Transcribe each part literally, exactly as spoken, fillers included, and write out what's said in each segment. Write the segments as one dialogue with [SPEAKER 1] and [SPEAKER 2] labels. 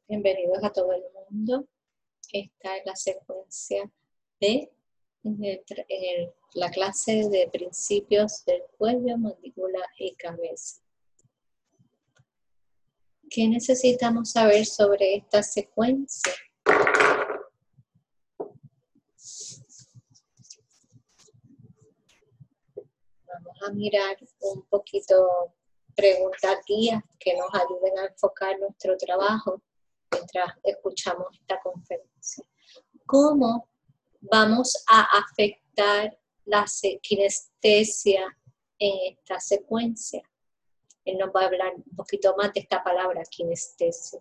[SPEAKER 1] Bienvenidos a todo el mundo. Esta es la secuencia de en el, en el, la clase de principios del cuello, mandíbula y cabeza. ¿Qué necesitamos saber sobre esta secuencia? Vamos a mirar un poquito preguntas guías que nos ayuden a enfocar nuestro trabajo mientras escuchamos esta conferencia. ¿Cómo vamos a afectar la kinestesia en esta secuencia? Él nos va a hablar un poquito más de esta palabra, kinestesia.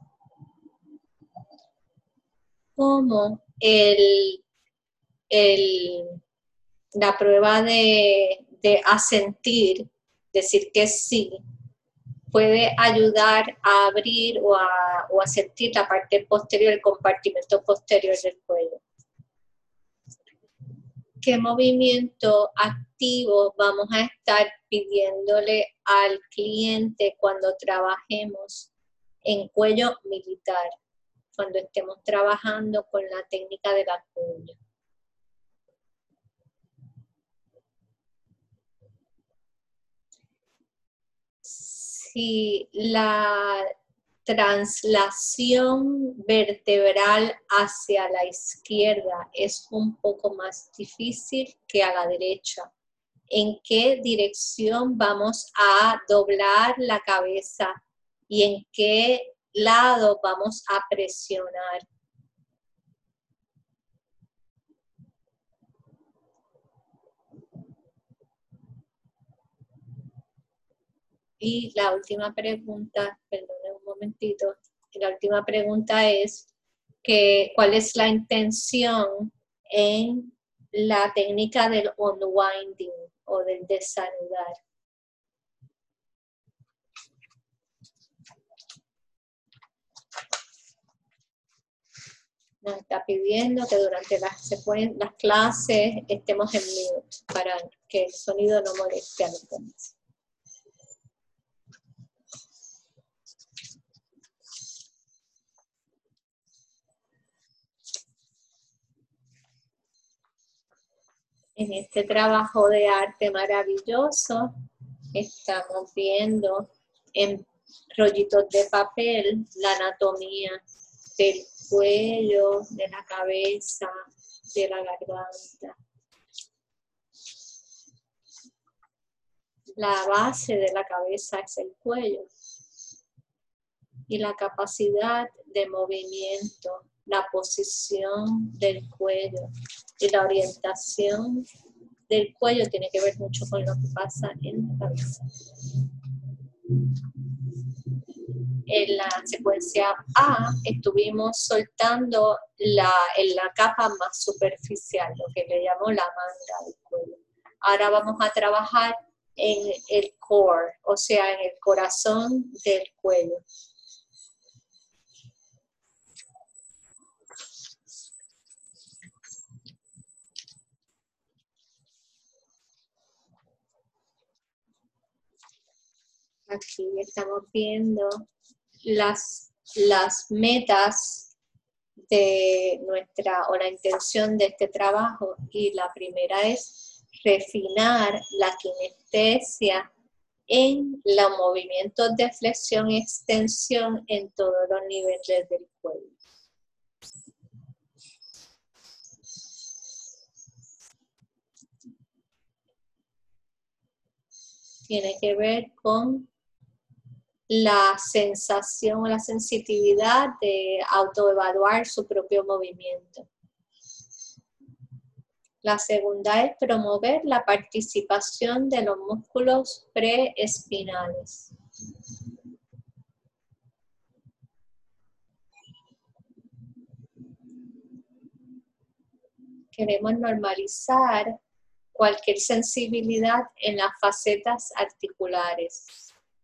[SPEAKER 1] ¿Cómo el, el, la prueba de, de asentir, decir que sí, puede ayudar a abrir o a, o a sentir la parte posterior, el compartimento posterior del cuello? ¿Qué movimiento activo vamos a estar pidiéndole al cliente cuando trabajemos en cuello militar, cuando estemos trabajando con la técnica de la cuña? Si la translación vertebral hacia la izquierda es un poco más difícil que a la derecha, ¿en qué dirección vamos a doblar la cabeza y en qué lado vamos a presionar? Y la última pregunta, perdón un momentito, la última pregunta es que, ¿cuál es la intención en la técnica del unwinding o del desanudar? Nos está pidiendo que durante las, las clases estemos en mute para que el sonido no moleste a los demás. En este trabajo de arte maravilloso estamos viendo en rollitos de papel la anatomía del cuello, de la cabeza, de la garganta. La base de la cabeza es el cuello y la capacidad de movimiento, la posición del cuello y la orientación del cuello tiene que ver mucho con lo que pasa en la cabeza. En la secuencia A estuvimos soltando la, en la capa más superficial, lo que le llamó la manga del cuello. Ahora vamos a trabajar en el core, o sea, en el corazón del cuello. Aquí estamos viendo las, las metas de nuestra, o la intención de este trabajo, y la primera es refinar la kinestesia en los movimientos de flexión y extensión en todos los niveles del cuello. Tiene que ver con la sensación o la sensitividad de autoevaluar su propio movimiento. La segunda es promover la participación de los músculos preespinales. Queremos normalizar cualquier sensibilidad en las facetas articulares.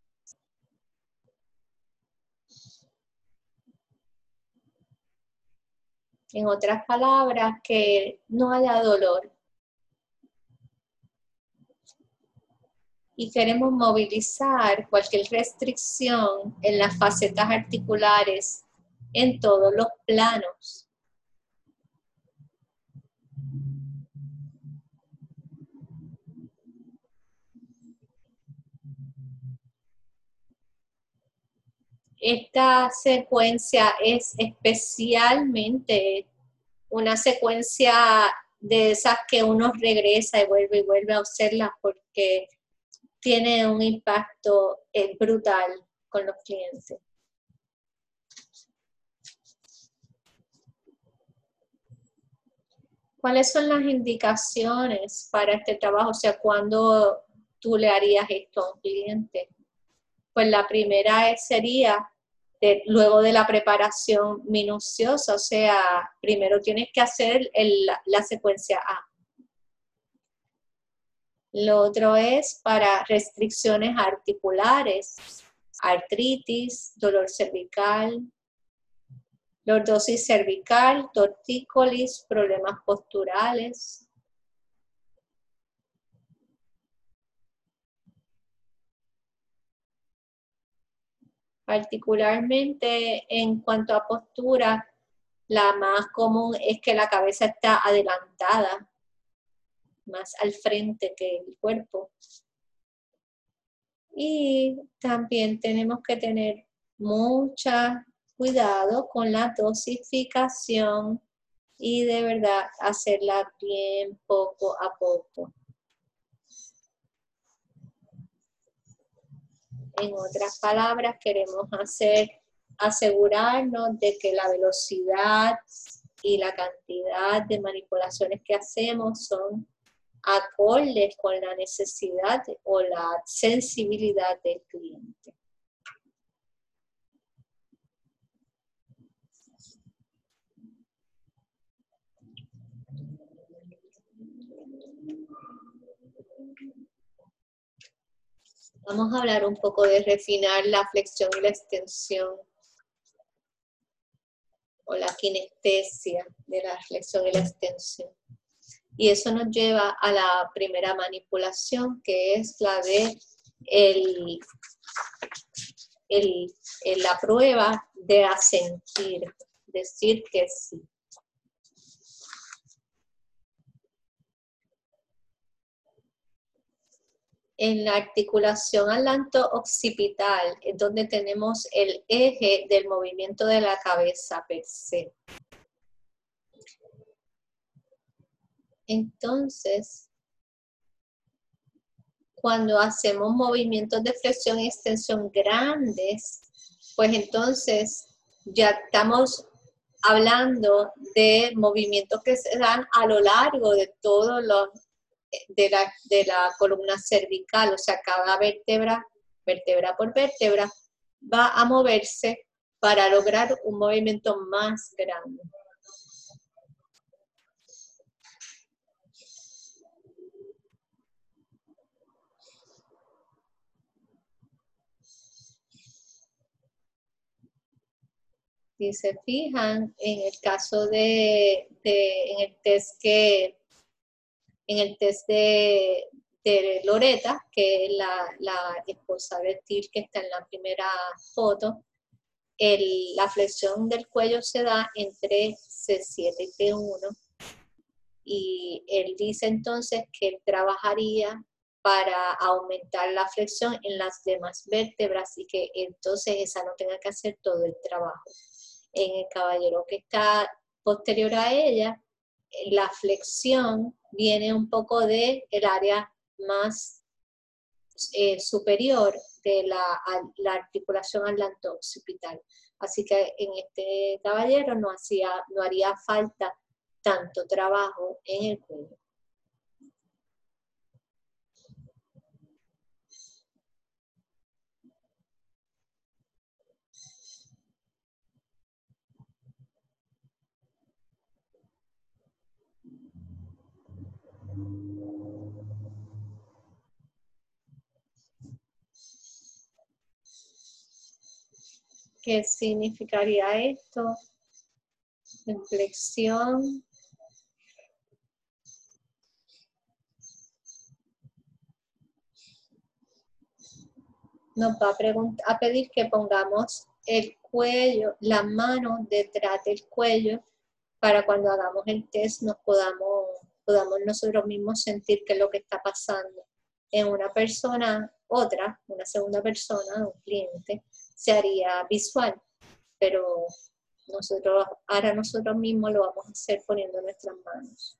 [SPEAKER 1] En otras palabras, que no haya dolor. Y queremos movilizar cualquier restricción en las facetas articulares en todos los planos. Esta secuencia es especialmente una secuencia de esas que uno regresa y vuelve y vuelve a hacerlas porque tiene un impacto eh, brutal con los clientes. ¿Cuáles son las indicaciones para este trabajo? O sea, ¿cuándo tú le harías esto a un cliente? Pues la primera es, sería de, luego de la preparación minuciosa, o sea, primero tienes que hacer el, la secuencia A. Lo otro es para restricciones articulares, artritis, dolor cervical, lordosis cervical, tortícolis, problemas posturales. Particularmente en cuanto a postura, la más común es que la cabeza está adelantada, más al frente que el cuerpo. Y también tenemos que tener mucho cuidado con la dosificación y de verdad hacerla bien poco a poco. En otras palabras, queremos hacer, asegurarnos de que la velocidad y la cantidad de manipulaciones que hacemos son acordes con la necesidad o la sensibilidad del cliente. Vamos a hablar un poco de refinar la flexión y la extensión o la kinestesia de la flexión y la extensión. Y eso nos lleva a la primera manipulación, que es la de el, el, el, la prueba de asentir, decir que sí. En la articulación atlanto-occipital es donde tenemos el eje del movimiento de la cabeza per se. Entonces, cuando hacemos movimientos de flexión y extensión grandes, pues entonces ya estamos hablando de movimientos que se dan a lo largo de todo lo, de la, de la columna cervical, o sea, cada vértebra, vértebra por vértebra, va a moverse para lograr un movimiento más grande. Si se fijan, en el caso de, de en el test que, en el test de, de Loretta, que es la, la esposa de Till que está en la primera foto, el, la flexión del cuello se da entre C siete y T uno. Y él dice entonces que él trabajaría para aumentar la flexión en las demás vértebras y que entonces esa no tenga que hacer todo el trabajo. En el caballero que está posterior a ella, la flexión viene un poco del área más eh, superior de la, la articulación atlanto-occipital. Así que en este caballero no, hacía, no haría falta tanto trabajo en el cuello. ¿Qué significaría esto? En flexión. Nos va a, a pedir que pongamos el cuello, las manos detrás del cuello, para cuando hagamos el test nos podamos, podamos nosotros mismos sentir qué es lo que está pasando. En una persona, otra, una segunda persona, un cliente, se haría visual, pero nosotros, ahora nosotros mismos lo vamos a hacer poniendo nuestras manos.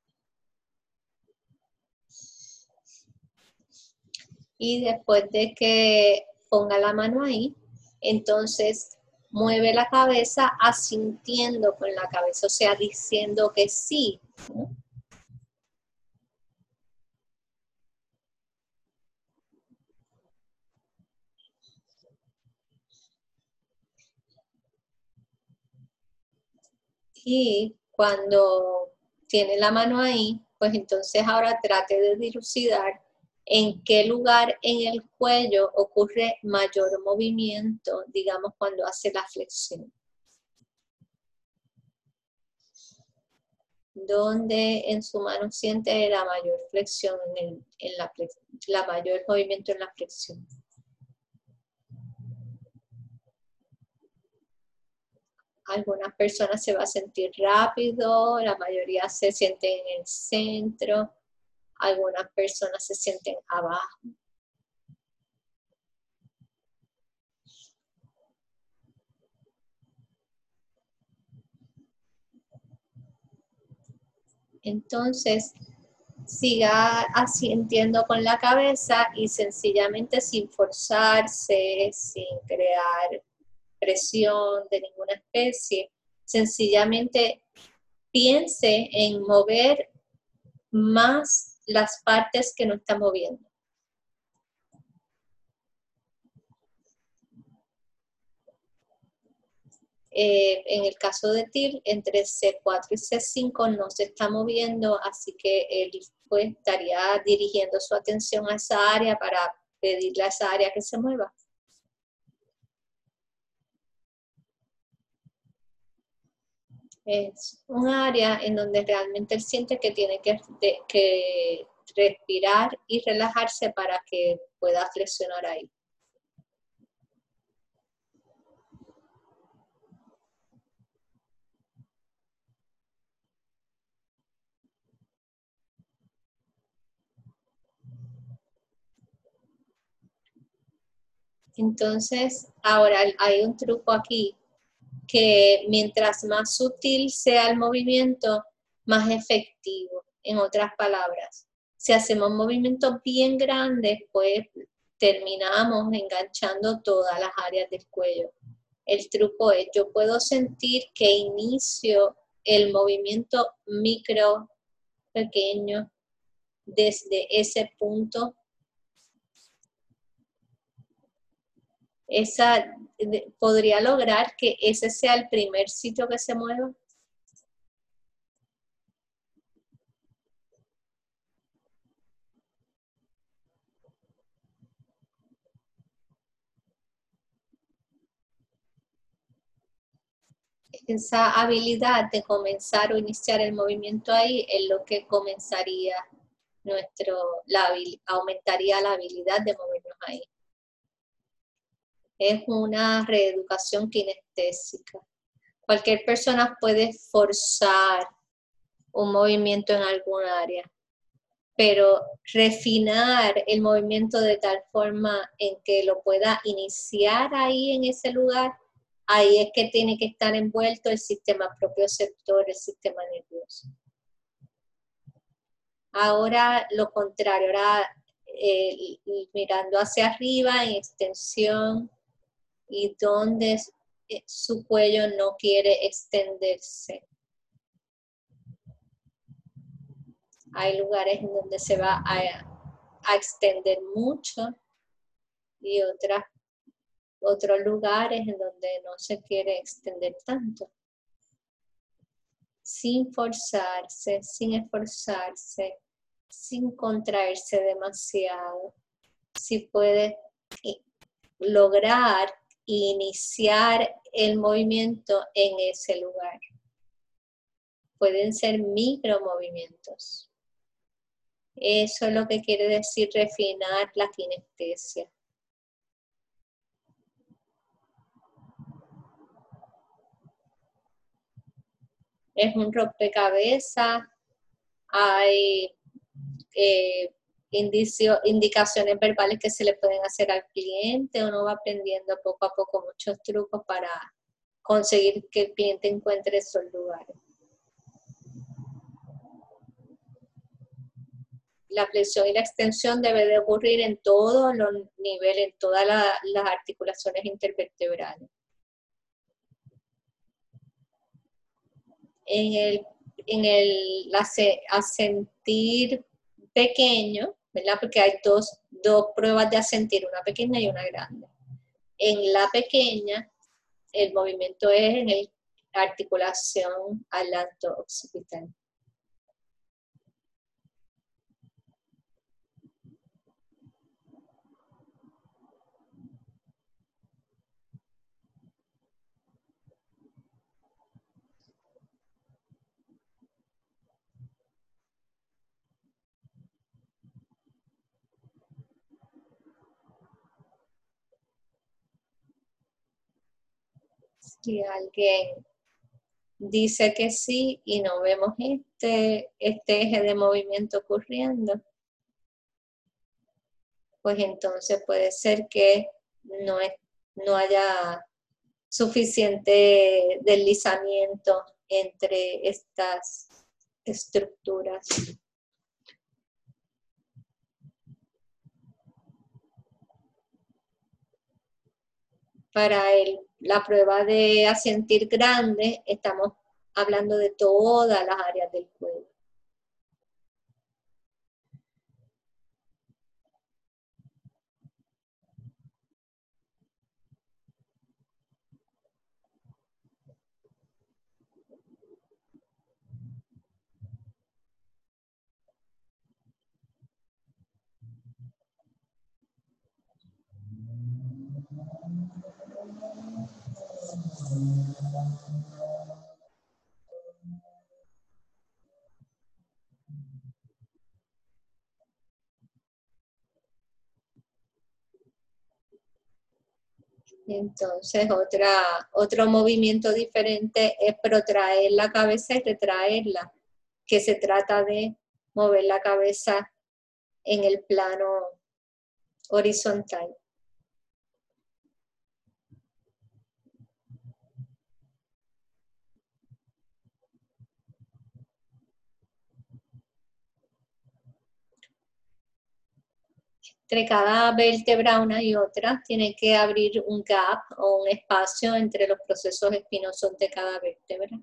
[SPEAKER 1] Y después de que ponga la mano ahí, entonces mueve la cabeza asintiendo con la cabeza, o sea, diciendo que sí, ¿no? Y cuando tiene la mano ahí, pues entonces ahora trate de dilucidar en qué lugar en el cuello ocurre mayor movimiento, digamos, cuando hace la flexión. Donde en su mano siente la mayor flexión, en, el, en la, la mayor movimiento en la flexión. Algunas personas se va a sentir rápido, la mayoría se sienten en el centro, algunas personas se sienten abajo. Entonces, siga asintiendo con la cabeza y sencillamente sin forzarse, sin crear presión de ninguna especie, sencillamente piense en mover más las partes que no está moviendo. Eh, en el caso de T I R, entre C cuatro y C cinco no se está moviendo, así que él pues, estaría dirigiendo su atención a esa área para pedirle a esa área que se mueva. Es un área en donde realmente él siente que tiene que, de, que respirar y relajarse para que pueda flexionar ahí. Entonces, ahora hay un truco aquí, que mientras más sutil sea el movimiento, más efectivo. En otras palabras, si hacemos movimientos bien grandes, pues terminamos enganchando todas las áreas del cuello. El truco es, yo puedo sentir que inicio el movimiento micro, pequeño, desde ese punto. Esa, ¿podría lograr que ese sea el primer sitio que se mueva? Esa habilidad de comenzar o iniciar el movimiento ahí es lo que comenzaría nuestro, la, aumentaría la habilidad de movernos ahí. Es una reeducación kinestésica. Cualquier persona puede forzar un movimiento en algún área, pero refinar el movimiento de tal forma en que lo pueda iniciar ahí en ese lugar, ahí es que tiene que estar envuelto el sistema propioceptor, el sistema nervioso. Ahora lo contrario, ahora eh, mirando hacia arriba en extensión y donde su cuello no quiere extenderse. Hay lugares en donde se va a, a extender mucho y otras, otros lugares en donde no se quiere extender tanto. Sin forzarse, sin esforzarse, sin contraerse demasiado. Si puede lograr iniciar el movimiento en ese lugar. Pueden ser micromovimientos. Eso es lo que quiere decir refinar la kinestesia. es un rompecabezas, hay eh, indicio, indicaciones verbales que se le pueden hacer al cliente, uno va aprendiendo poco a poco muchos trucos para conseguir que el cliente encuentre esos lugares. La flexión y la extensión debe de ocurrir en todos los niveles, en todas la, las articulaciones intervertebrales. En el, en el asentir pequeño, ¿verdad? Porque hay dos, dos pruebas de asentir, una pequeña y una grande. En la pequeña, el movimiento es en la articulación alanto-occipital. Si alguien dice que sí y no vemos este, este eje de movimiento ocurriendo, pues entonces puede ser que no, es, no haya suficiente deslizamiento entre estas estructuras. Para el, la prueba de asentir grande, estamos hablando de todas las áreas del cuello. Entonces, otra, otro movimiento diferente es protraer la cabeza y retraerla, que se trata de mover la cabeza en el plano horizontal. Entre cada vértebra una y otra tiene que abrir un gap o un espacio entre los procesos espinosos de cada vértebra.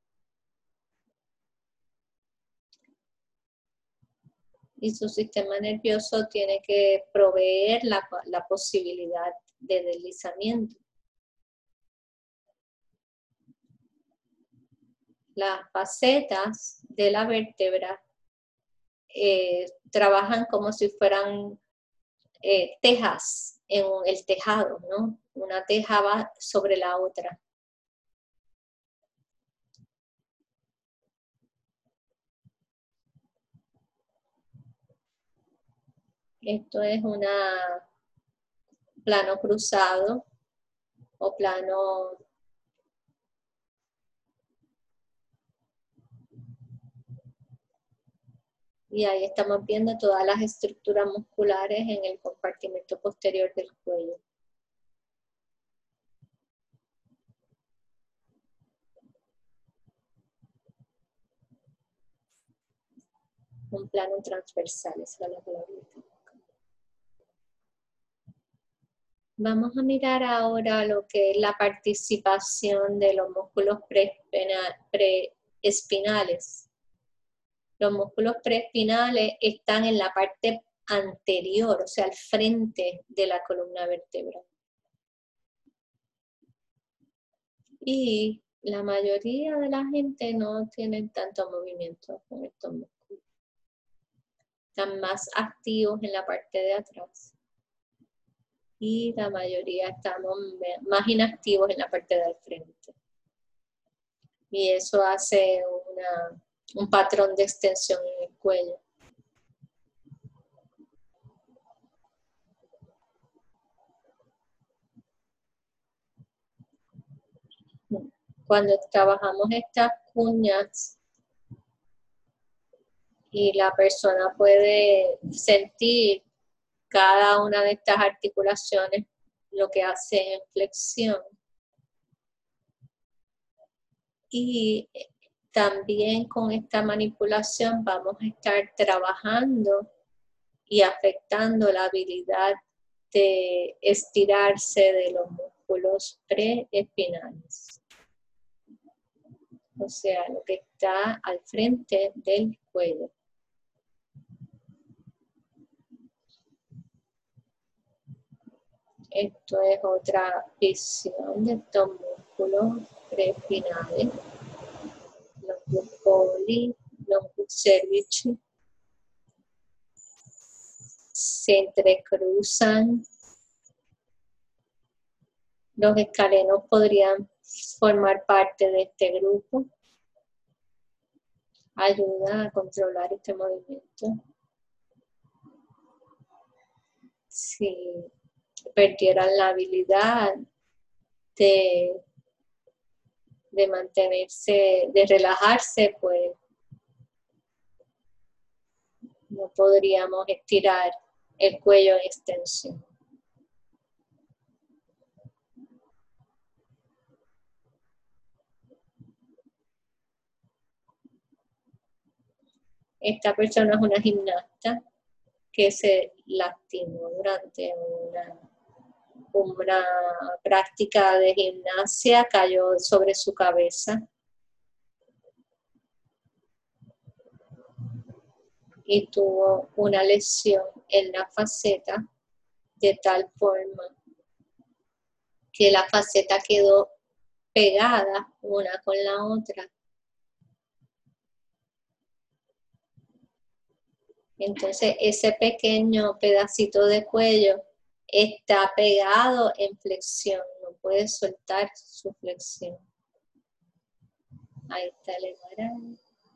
[SPEAKER 1] Y su sistema nervioso tiene que proveer la, la posibilidad de deslizamiento. Las facetas de la vértebra eh, trabajan como si fueran eh, tejas en el tejado, ¿no? Una teja va sobre la otra. Esto es un plano cruzado o plano y ahí estamos viendo todas las estructuras musculares en el compartimento posterior del cuello. Un plano transversal, esa es la palabra. Vamos a mirar ahora lo que es la participación de los músculos preespinales. Los músculos preespinales están en la parte anterior, o sea, al frente de la columna vertebral. Y la mayoría de la gente no tiene tanto movimiento con estos músculos. Están más activos en la parte de atrás. Y la mayoría estamos más inactivos en la parte del frente. Y eso hace una, un patrón de extensión en el cuello. Cuando trabajamos estas cuñas y la persona puede sentir cada una de estas articulaciones, lo que hace en flexión. Y también con esta manipulación vamos a estar trabajando y afectando la habilidad de estirarse de los músculos preespinales. O sea, lo que está al frente del cuello. Esto es otra visión de estos músculos preespinales. Los poli, los cervici se entrecruzan. Los escalenos podrían formar parte de este grupo. Ayuda a controlar este movimiento. Si perdieran la habilidad de, de mantenerse, de relajarse, pues no podríamos estirar el cuello en extensión. Esta persona es una gimnasta que se lastimó durante una, una práctica de gimnasia, cayó sobre su cabeza y tuvo una lesión en la faceta de tal forma que la faceta quedó pegada una con la otra. Entonces ese pequeño pedacito de cuello está pegado en flexión, no puede soltar su flexión. Ahí está el emarangue.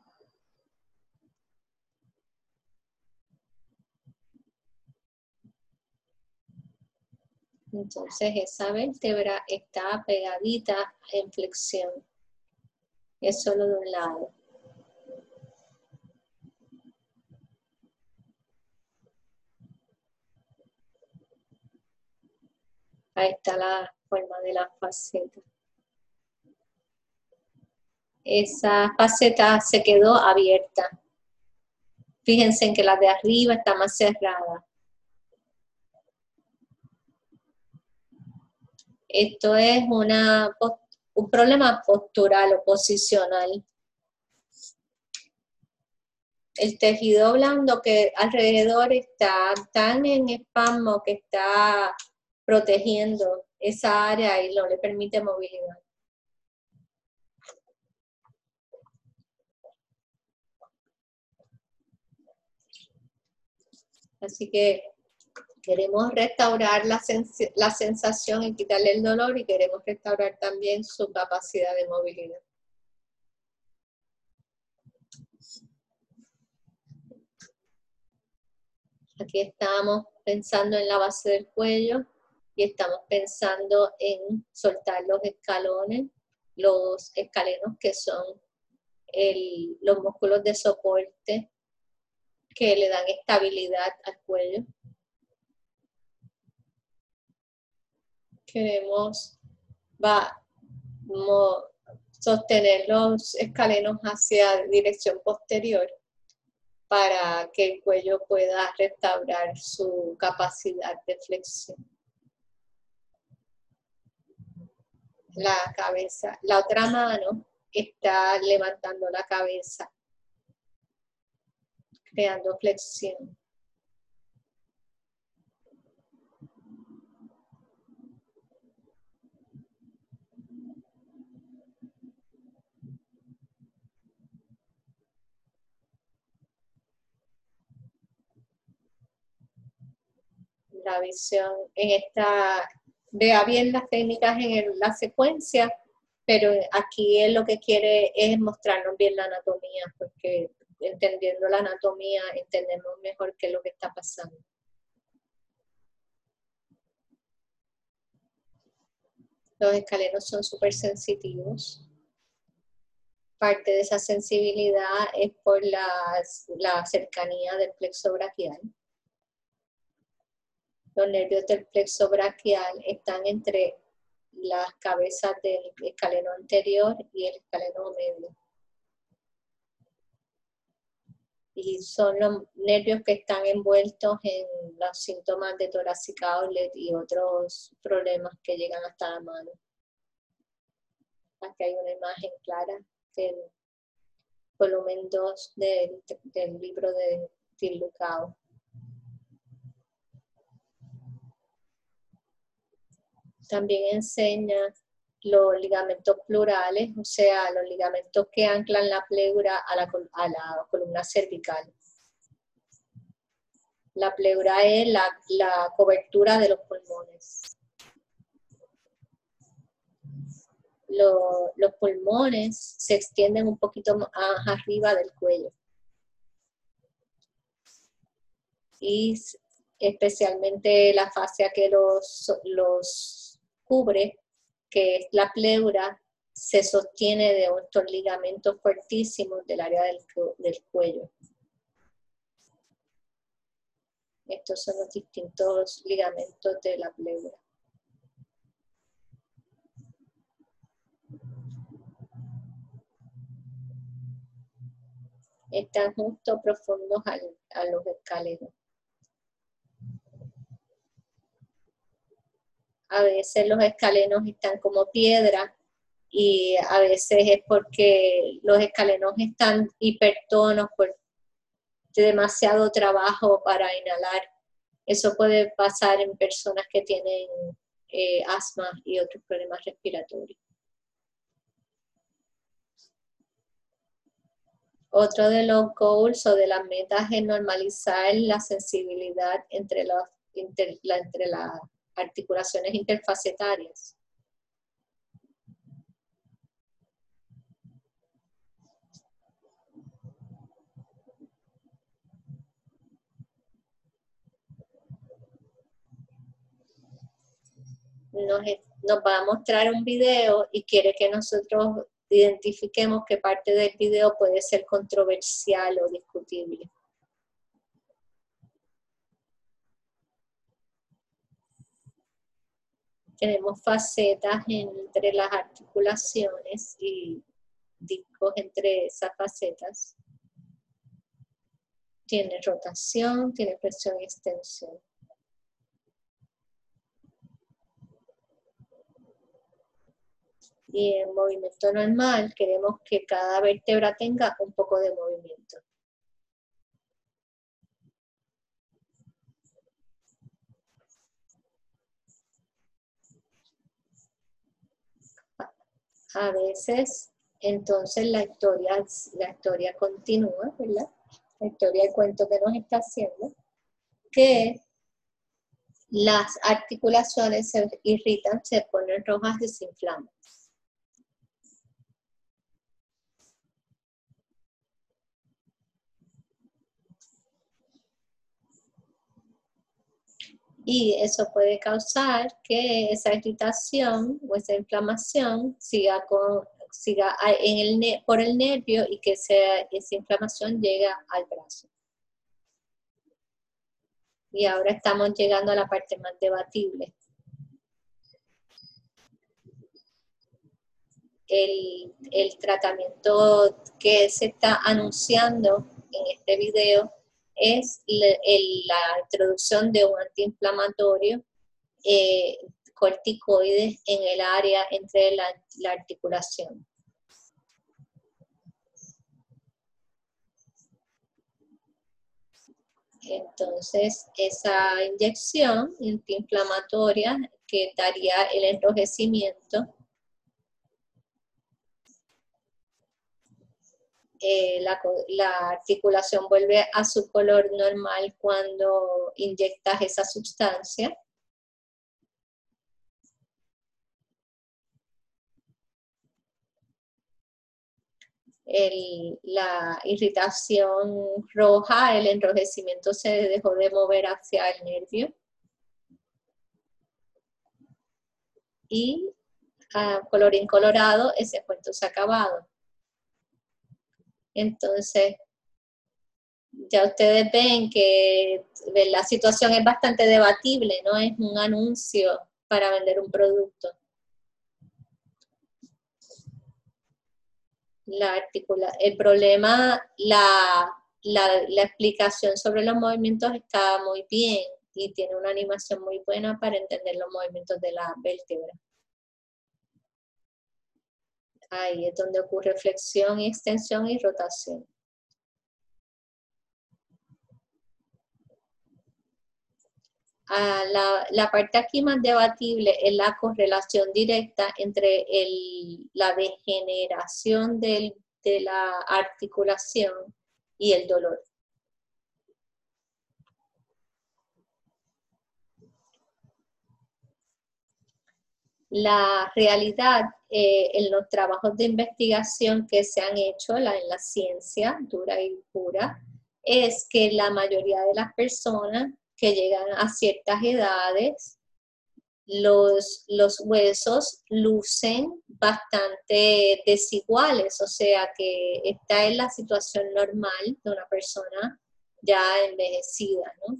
[SPEAKER 1] Entonces esa vértebra está pegadita en flexión. Es solo de un lado. Ahí está la forma de la faceta. Esa faceta se quedó abierta. Fíjense en que la de arriba está más cerrada. Esto es una, un problema postural o posicional. El tejido blando que alrededor está tan en espasmo que está protegiendo esa área y no le permite movilidad. Así que queremos restaurar la, sens la sensación y quitarle el dolor y queremos restaurar también su capacidad de movilidad. Aquí estamos pensando en la base del cuello y estamos pensando en soltar los escalones, los escalenos que son el, los músculos de soporte que le dan estabilidad al cuello. Queremos va, mo, sostener los escalenos hacia dirección posterior para que el cuello pueda restaurar su capacidad de flexión. La cabeza, la otra mano está levantando la cabeza, creando flexión. La visión en esta, vea bien las técnicas en el, la secuencia, pero aquí él lo que quiere es mostrarnos bien la anatomía, porque entendiendo la anatomía entendemos mejor qué es lo que está pasando. Los escalenos son súper sensitivos. Parte de esa sensibilidad es por la, la cercanía del plexo braquial. Los nervios del plexo braquial están entre las cabezas del escaleno anterior y el escaleno medio. Y son los nervios que están envueltos en los síntomas de thoracic outlet y otros problemas que llegan hasta la mano. Aquí hay una imagen clara del volumen dos del, del libro de Phil Lucao. También enseña los ligamentos plurales, o sea, los ligamentos que anclan la pleura a la, a la columna cervical. La pleura es la, la cobertura de los pulmones. Lo, los pulmones se extienden un poquito más arriba del cuello. Y especialmente la fascia que los, los cubre, que es la pleura, se sostiene de estos ligamentos fuertísimos del área del, del cuello. Estos son los distintos ligamentos de la pleura. Están justo profundos al, a los escalenos. A veces los escalenos están como piedra y a veces es porque los escalenos están hipertonos por demasiado trabajo para inhalar. Eso puede pasar en personas que tienen eh, asma y otros problemas respiratorios. Otro de los goals o de las metas es normalizar la sensibilidad entre, los, inter, la, entre las articulaciones interfacetarias. Nos, nos va a mostrar un video y quiere que nosotros identifiquemos qué parte del video puede ser controversial o discutible. Tenemos facetas entre las articulaciones y discos entre esas facetas. Tiene rotación, tiene presión y extensión. Y en movimiento normal queremos que cada vértebra tenga un poco de movimiento. A veces, entonces la historia, la historia continúa, ¿verdad? La historia del cuento que nos está haciendo, que las articulaciones se irritan, se ponen rojas y se inflaman. Y eso puede causar que esa irritación o esa inflamación siga, con, siga en el, por el nervio y que sea, esa inflamación llegue al brazo. Y ahora estamos llegando a la parte más debatible. El, el tratamiento que se está anunciando en este video es le, el, la introducción de un antiinflamatorio eh, corticoides en el área entre la, la articulación. Entonces, esa inyección antiinflamatoria que daría el enrojecimiento, eh, la, la articulación vuelve a su color normal cuando inyectas esa sustancia. El, la irritación roja, el enrojecimiento se dejó de mover hacia el nervio. Y uh, colorín colorado, ese cuento se ha acabado. Entonces, ya ustedes ven que la situación es bastante debatible, no es un anuncio para vender un producto. La articula el problema, la, la, la explicación sobre los movimientos está muy bien y tiene una animación muy buena para entender los movimientos de la vértebra. Ahí es donde ocurre flexión y extensión y rotación. Ah, la, la parte aquí más debatible es la correlación directa entre el, la degeneración del, de la articulación y el dolor. La realidad eh, en los trabajos de investigación que se han hecho la, en la ciencia dura y pura es que la mayoría de las personas que llegan a ciertas edades, los, los huesos lucen bastante desiguales, o sea que esta es la situación normal de una persona ya envejecida, ¿no?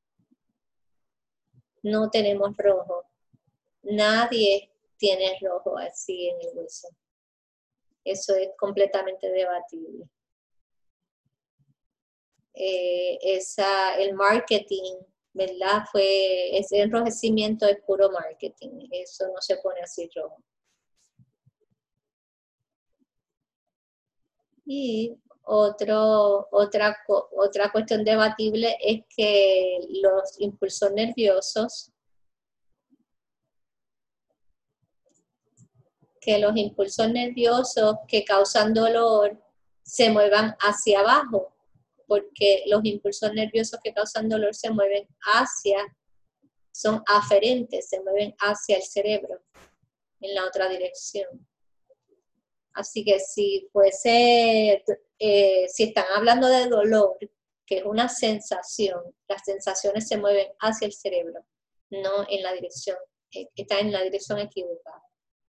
[SPEAKER 1] No tenemos rojo. Nadie tiene rojo así en el hueso. Eso es completamente debatible. Eh, esa, el marketing, ¿verdad? Fue, ese enrojecimiento es puro marketing. Eso no se pone así rojo. Y otro, otra, otra cuestión debatible es que los impulsos nerviosos que los impulsos nerviosos que causan dolor se muevan hacia abajo, porque los impulsos nerviosos que causan dolor se mueven hacia, son aferentes, se mueven hacia el cerebro, en la otra dirección. Así que si fuese, eh, si están hablando de dolor, que es una sensación, las sensaciones se mueven hacia el cerebro, no en la dirección, eh, está en la dirección equivocada.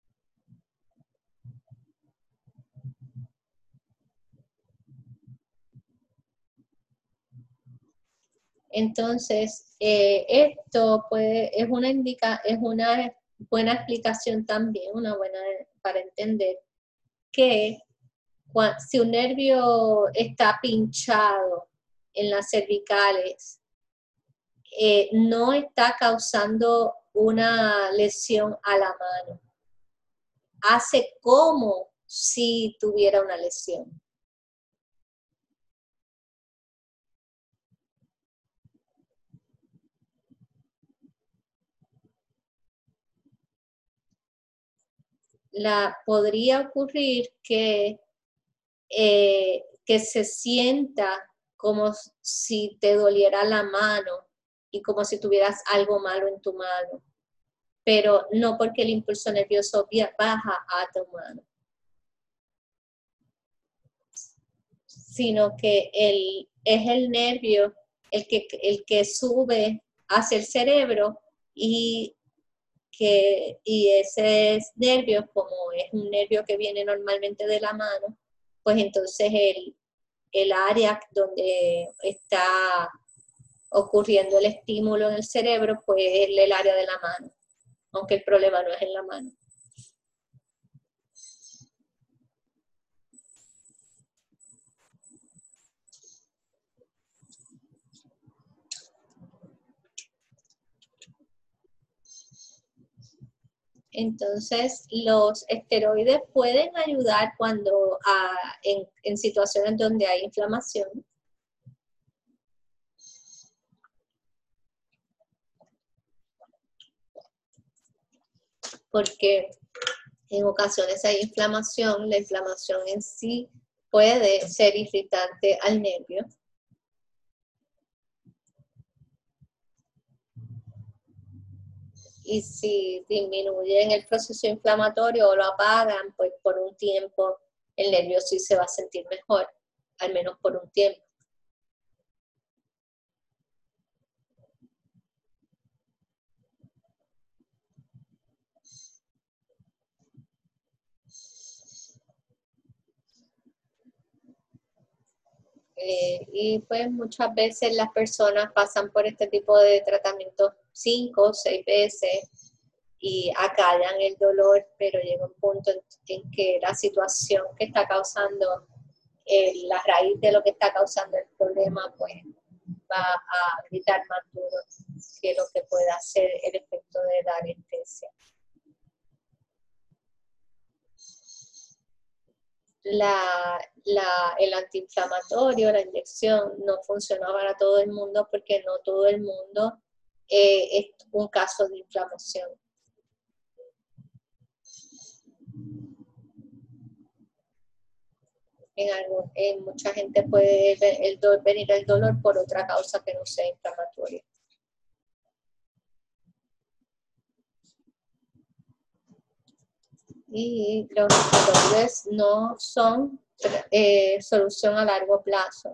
[SPEAKER 1] Entonces, eh, esto puede, es, una indica, es una buena explicación también, una buena para entender que cuando, si un nervio está pinchado en las cervicales, eh, no está causando una lesión a la mano. Hace como si tuviera una lesión. La, podría ocurrir que, eh, que se sienta como si te doliera la mano y como si tuvieras algo malo en tu mano, pero no porque el impulso nervioso baja a tu mano, sino que el, es el nervio el que, el que sube hacia el cerebro y que y ese nervio, como es un nervio que viene normalmente de la mano, pues entonces el, el área donde está ocurriendo el estímulo en el cerebro, pues es el área de la mano, aunque el problema no es en la mano. Entonces, los esteroides pueden ayudar cuando a, en, en situaciones donde hay inflamación. Porque en ocasiones hay inflamación, la inflamación en sí puede ser irritante al nervio. Y si disminuyen el proceso inflamatorio o lo apagan, pues por un tiempo el nervio sí se va a sentir mejor, al menos por un tiempo. Eh, y pues muchas veces las personas pasan por este tipo de tratamientos cinco o seis veces y acallan el dolor, pero llega un punto en, en que la situación que está causando, eh, la raíz de lo que está causando el problema, pues va a gritar más duro que lo que pueda hacer el efecto de la anestesia. La, la, el antiinflamatorio, la inyección, no funcionó para todo el mundo porque no todo el mundo eh, es un caso de inflamación. En, algo, en mucha gente puede el do, venir el dolor por otra causa que no sea inflamatoria. Y los esteroides no son eh, solución a largo plazo.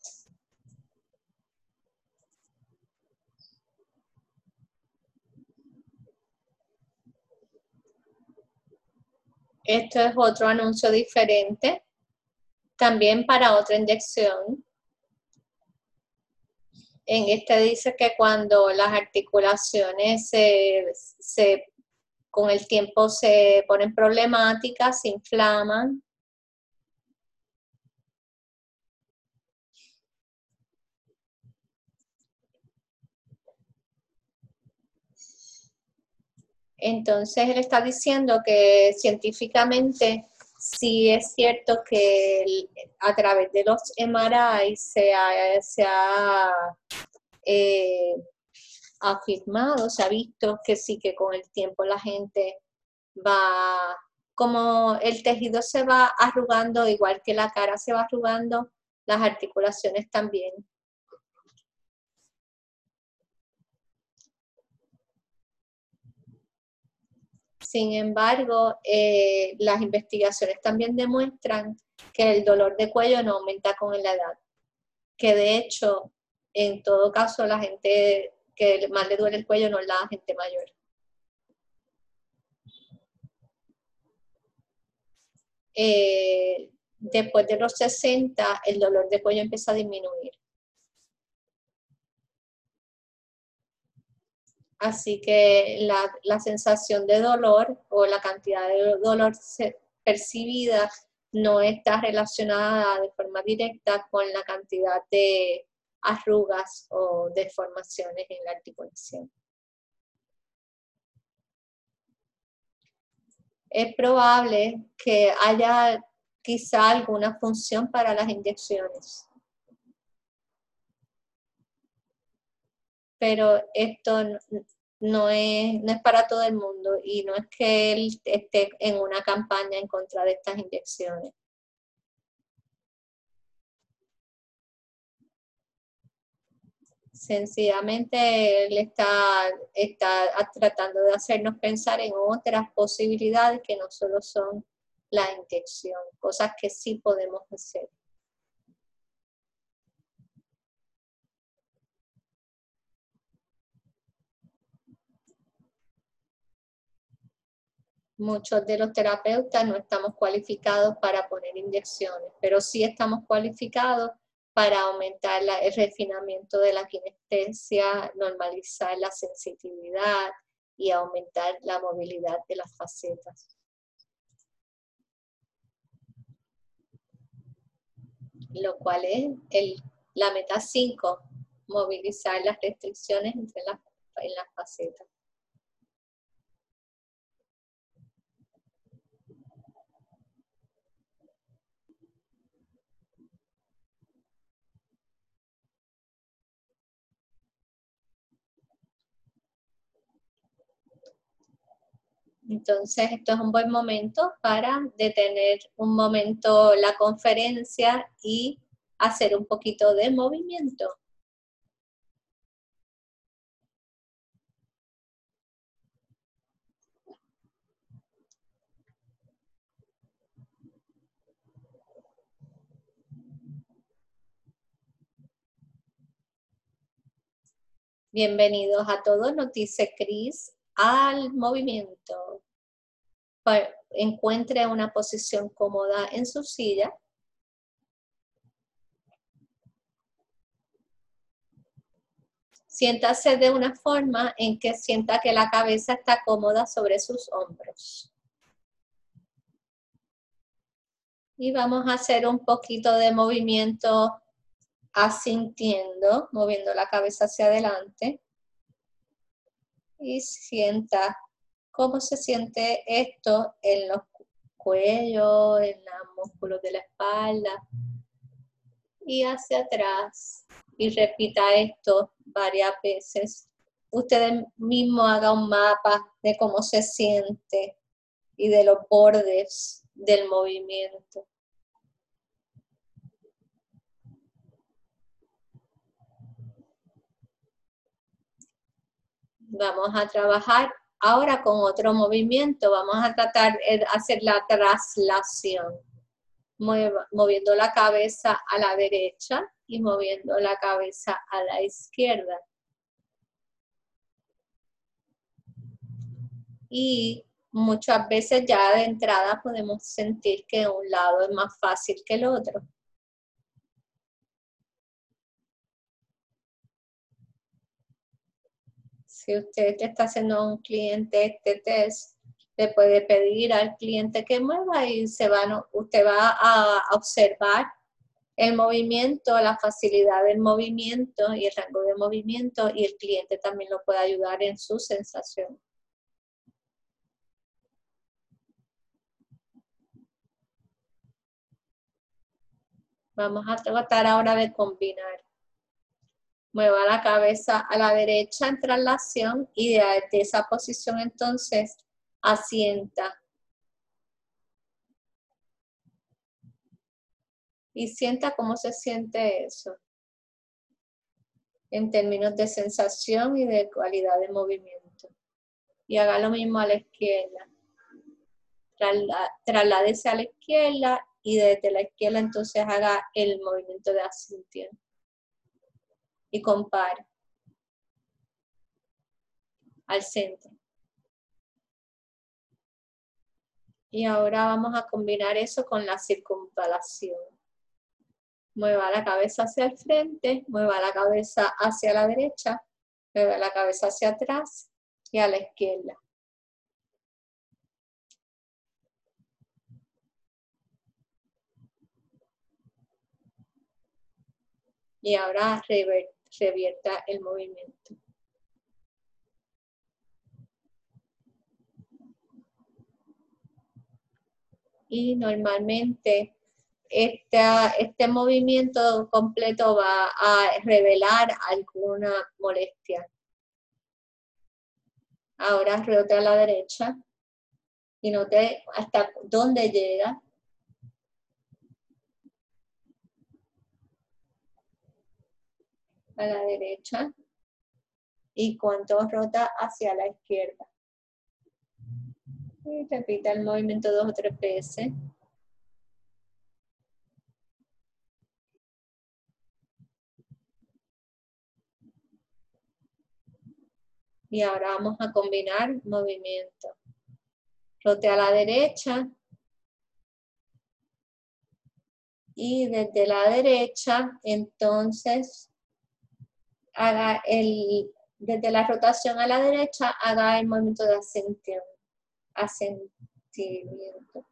[SPEAKER 1] Esto es otro anuncio diferente, también para otra inyección. En este dice que cuando las articulaciones se, se, con el tiempo se ponen problemáticas, se inflaman, entonces él está diciendo que científicamente sí es cierto que el, a través de los M R I se ha, se ha eh, afirmado, se ha visto que sí, que con el tiempo la gente va, como el tejido se va arrugando, igual que la cara se va arrugando, las articulaciones también. Sin embargo, eh, las investigaciones también demuestran que el dolor de cuello no aumenta con la edad, que de hecho, en todo caso, la gente que más le duele el cuello no es la gente mayor. Eh, después de los sesenta, el dolor de cuello empieza a disminuir. Así que la, la sensación de dolor o la cantidad de dolor percibida no está relacionada de forma directa con la cantidad de arrugas o deformaciones en la articulación. Es probable que haya quizá alguna función para las inyecciones, pero esto no es, no es para todo el mundo y no es que él esté en una campaña en contra de estas inyecciones. Sencillamente él está, está tratando de hacernos pensar en otras posibilidades que no solo son la inyección, cosas que sí podemos hacer. Muchos de los terapeutas no estamos cualificados para poner inyecciones, pero sí estamos cualificados para aumentar la, el refinamiento de la kinestesia, normalizar la sensitividad y aumentar la movilidad de las facetas. Lo cual es el, la meta cinco, movilizar las restricciones entre las, en las facetas. Entonces, esto es un buen momento para detener un momento la conferencia y hacer un poquito de movimiento. Bienvenidos a todos, nos dice Cris, al movimiento. Encuentre una posición cómoda en su silla. Siéntase de una forma en que sienta que la cabeza está cómoda sobre sus hombros. Y vamos a hacer un poquito de movimiento asintiendo, moviendo la cabeza hacia adelante. Y sienta cómo se siente esto en los cuellos, en los músculos de la espalda. Y hacia atrás. Y repita esto varias veces. Usted mismo haga un mapa de cómo se siente y de los bordes del movimiento. Vamos a trabajar ahora con otro movimiento. Vamos a tratar de hacer la traslación. Moviendo la cabeza a la derecha y moviendo la cabeza a la izquierda. Y muchas veces ya de entrada podemos sentir que un lado es más fácil que el otro. Si usted está haciendo a un cliente este test, le puede pedir al cliente que mueva y se va, usted va a observar el movimiento, la facilidad del movimiento y el rango de movimiento, y el cliente también lo puede ayudar en su sensación. Vamos a tratar ahora de combinar. Mueva la cabeza a la derecha en traslación y de, de esa posición entonces asienta. Y sienta cómo se siente eso en términos de sensación y de calidad de movimiento. Y haga lo mismo a la izquierda. Trasládese a la izquierda y desde la izquierda entonces haga el movimiento de asintiendo. Y compare al centro. Y ahora vamos a combinar eso con la circunvalación. Mueva la cabeza hacia el frente, mueva la cabeza hacia la derecha, mueva la cabeza hacia atrás y a la izquierda. Y ahora revierta el movimiento. Y normalmente Esta, este movimiento completo va a revelar alguna molestia. Ahora rebote a la derecha y note hasta dónde llega. A la derecha y cuánto rota hacia la izquierda. Y repita el movimiento dos o tres veces. Y ahora vamos a combinar movimientos. Rote a la derecha. Y desde la derecha, entonces, haga el, desde la rotación a la derecha, haga el movimiento de asentimiento. asentimiento.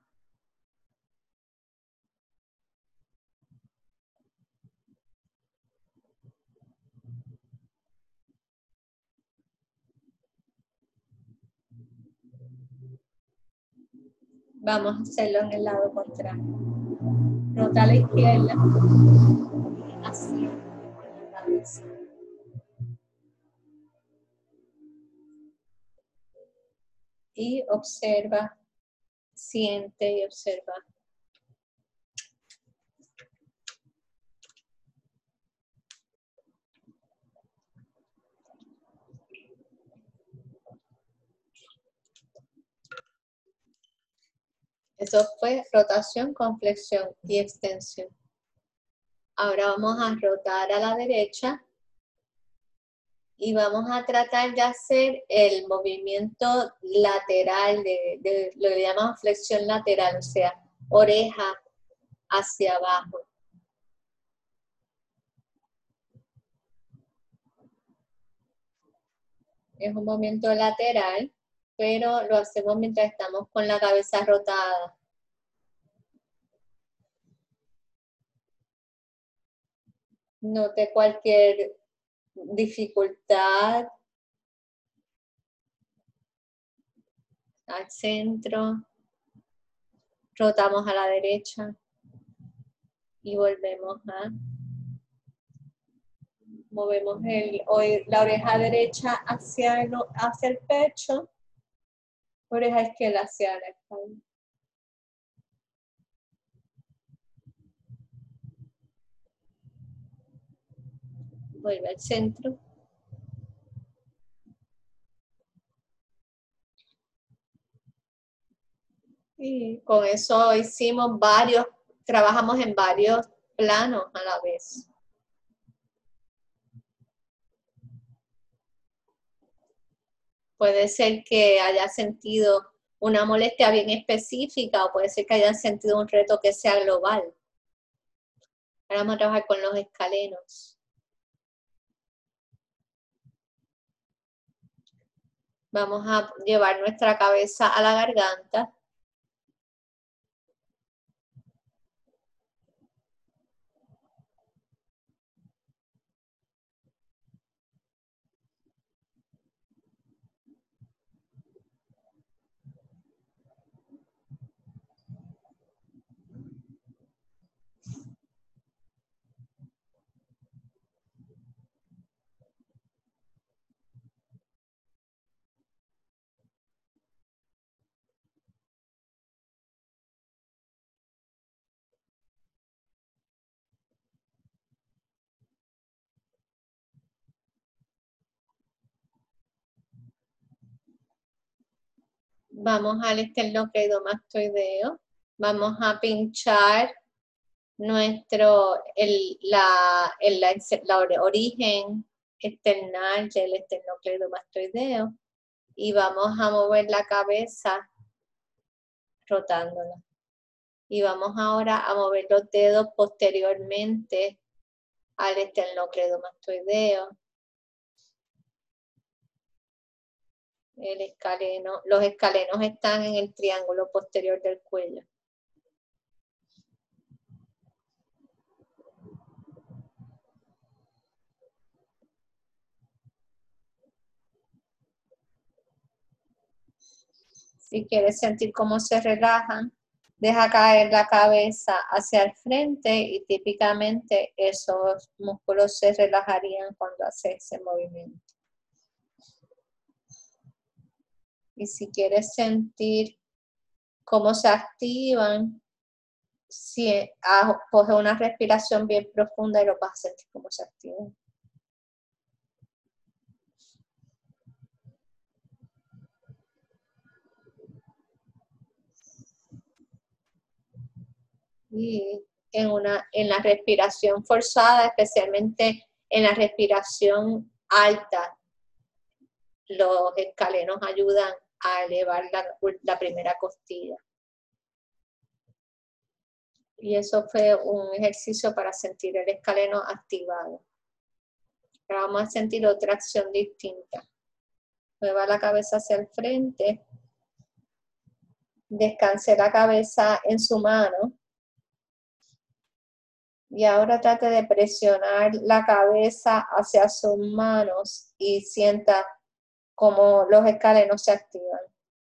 [SPEAKER 1] Vamos a hacerlo en el lado contrario. Rota a la izquierda. Así, con la cabeza. Y observa, siente y observa. Eso fue rotación con flexión y extensión. Ahora vamos a rotar a la derecha y vamos a tratar de hacer el movimiento lateral, de, de lo que llaman flexión lateral, o sea, oreja hacia abajo. Es un movimiento lateral, pero lo hacemos mientras estamos con la cabeza rotada. Note cualquier dificultad al centro, rotamos a la derecha y volvemos a movemos el, la oreja derecha hacia el, hacia el pecho, oreja izquierda hacia la espalda. Vuelve al centro. Y con eso hicimos varios, trabajamos en varios planos a la vez. Puede ser que haya sentido una molestia bien específica o puede ser que haya sentido un reto que sea global. Ahora vamos a trabajar con los escalenos. Vamos a llevar nuestra cabeza a la garganta. Vamos al esternocleidomastoideo. Vamos a pinchar nuestro, el, la, el, la, la origen external del esternocleidomastoideo y vamos a mover la cabeza rotándola. Y vamos ahora a mover los dedos posteriormente al esternocleidomastoideo. El escaleno, los escalenos están en el triángulo posterior del cuello. Si quieres sentir cómo se relajan, deja caer la cabeza hacia el frente y típicamente esos músculos se relajarían cuando haces ese movimiento. Y si quieres sentir cómo se activan, si coge una respiración bien profunda y lo vas a sentir cómo se activan. Y en, una, en la respiración forzada, especialmente en la respiración alta, los escalenos ayudan a elevar la, la primera costilla. Y eso fue un ejercicio para sentir el escaleno activado. Ahora vamos a sentir otra acción distinta. Mueva la cabeza hacia el frente. Descanse la cabeza en su mano. Y ahora trate de presionar la cabeza hacia sus manos y sienta cómo los escalenos se activan.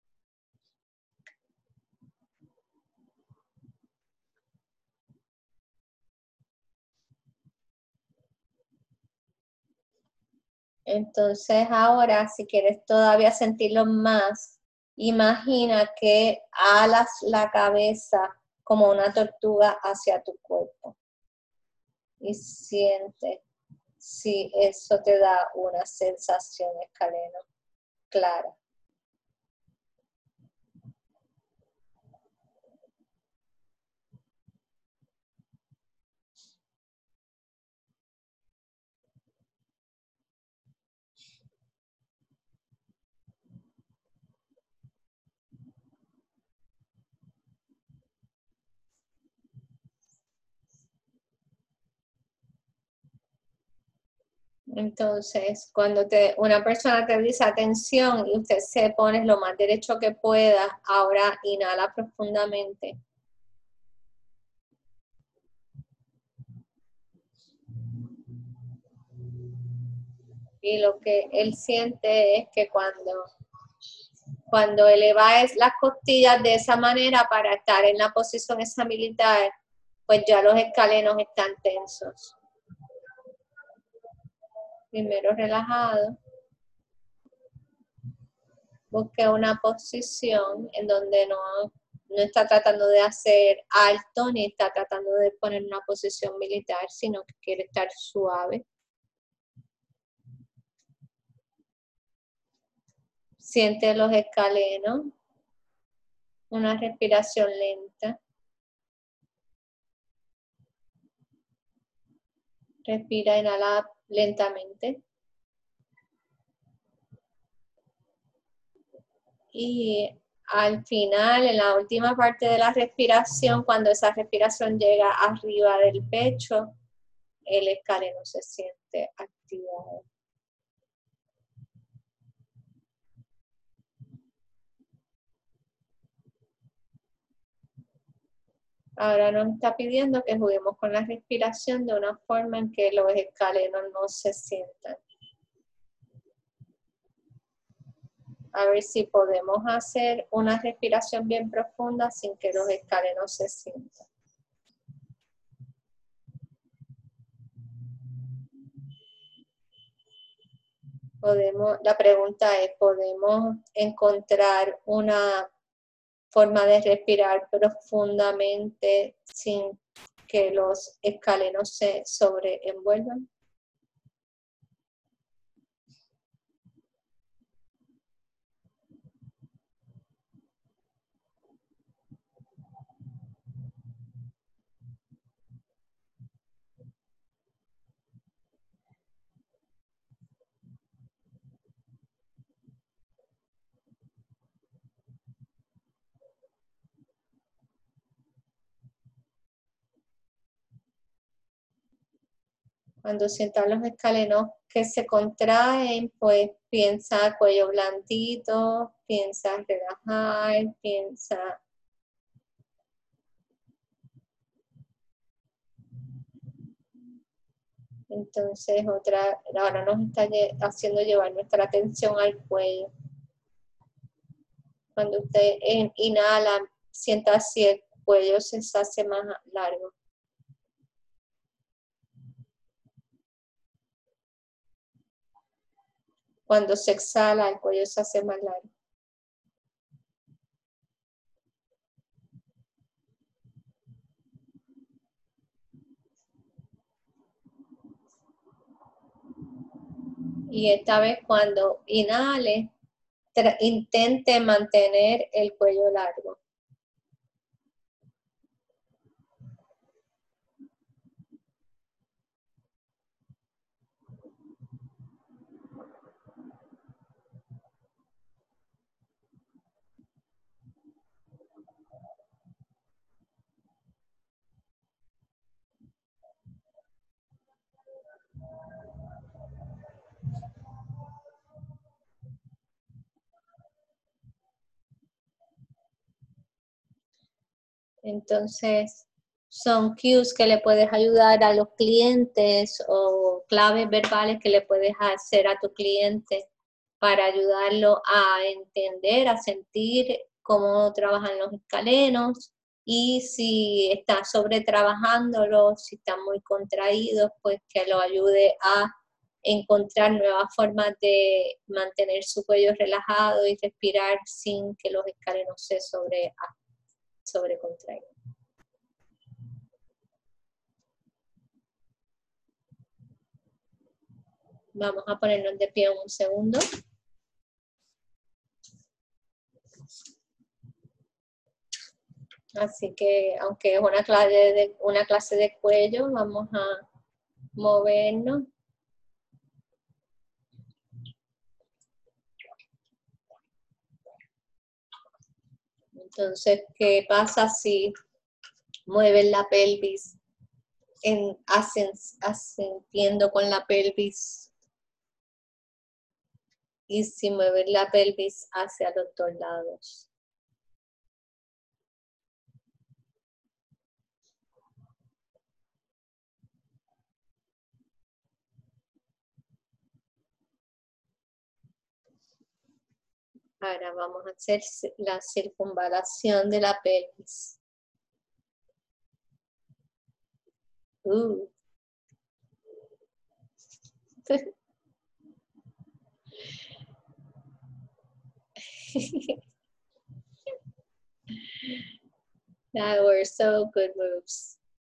[SPEAKER 1] Entonces ahora, si quieres todavía sentirlo más, imagina que alas la cabeza como una tortuga hacia tu cuerpo. Y siente si eso te da una sensación escaleno clara. Entonces, cuando te, una persona te dice atención y usted se pone lo más derecho que pueda, ahora inhala profundamente. Y lo que él siente es que cuando, cuando eleva las costillas de esa manera para estar en la posición esa militar, pues ya los escalenos están tensos. Primero relajado. Busque una posición en donde no, no está tratando de hacer alto ni está tratando de poner una posición militar, sino que quiere estar suave. Siente los escalenos. Una respiración lenta. Respira, inhala lentamente. Y al final, en la última parte de la respiración, cuando esa respiración llega arriba del pecho, el escaleno se siente activado. Ahora nos está pidiendo que juguemos con la respiración de una forma en que los escalenos no se sientan. A ver si podemos hacer una respiración bien profunda sin que los escalenos se sientan. Podemos, la pregunta es, ¿podemos encontrar una forma de respirar profundamente sin que los escalenos se sobreenvuelvan? Cuando sientan los escalenos que se contraen, pues piensa cuello blandito, piensa relajar, piensa entonces otra, ahora nos está haciendo llevar nuestra atención al cuello. Cuando usted inhala, sienta así el cuello se hace más largo. Cuando se exhala, el cuello se hace más largo. Y esta vez cuando inhale, intente mantener el cuello largo. Entonces, son cues que le puedes ayudar a los clientes o claves verbales que le puedes hacer a tu cliente para ayudarlo a entender, a sentir cómo trabajan los escalenos y si está sobretrabajándolo, si están muy contraídos, pues que lo ayude a encontrar nuevas formas de mantener su cuello relajado y respirar sin que los escalenos se sobre sobrecontraigan. Vamos a ponernos de pie un segundo. Así que, aunque es una clase de, una clase de cuello, vamos a movernos. Entonces, ¿qué pasa si mueven la pelvis, en, ascendiendo con la pelvis Y si mueves la pelvis hacia los dos lados. Ahora vamos a hacer la circunvalación de la pelvis. Uh. That were so good moves.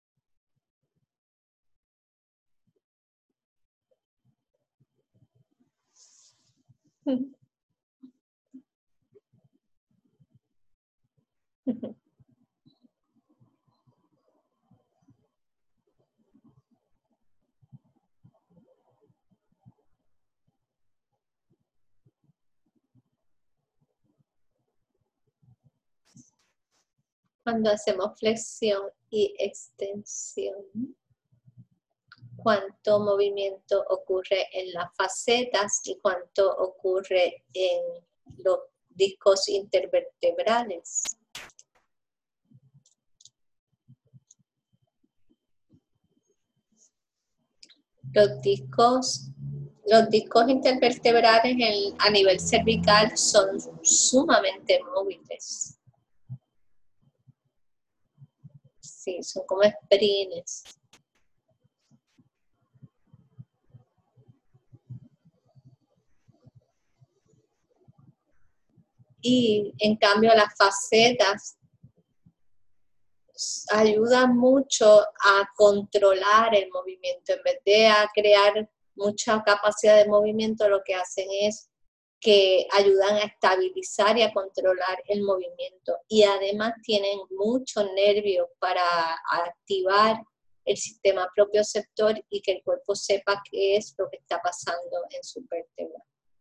[SPEAKER 1] Cuando hacemos flexión y extensión, cuánto movimiento ocurre en las facetas y cuánto ocurre en los discos intervertebrales. Los discos, los discos intervertebrales en, a nivel cervical son sumamente móviles. Sí, son como springs. Y en cambio las facetas ayudan mucho a controlar el movimiento. En vez de a crear mucha capacidad de movimiento, lo que hacen es que ayudan a estabilizar y a controlar el movimiento. Y además tienen muchos nervios para activar el sistema propioceptor y que el cuerpo sepa qué es lo que está pasando en su vértebra.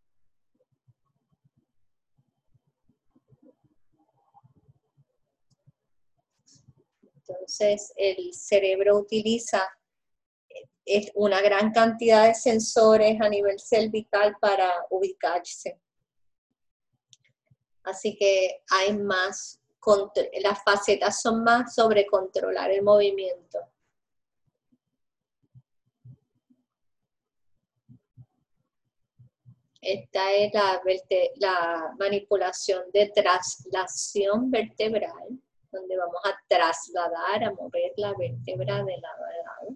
[SPEAKER 1] Entonces, el cerebro utiliza una gran cantidad de sensores a nivel cervical para ubicarse. Así que hay más, las facetas son más sobre controlar el movimiento. Esta es la, la manipulación de traslación vertebral, donde vamos a trasladar, a mover la vértebra de lado a lado.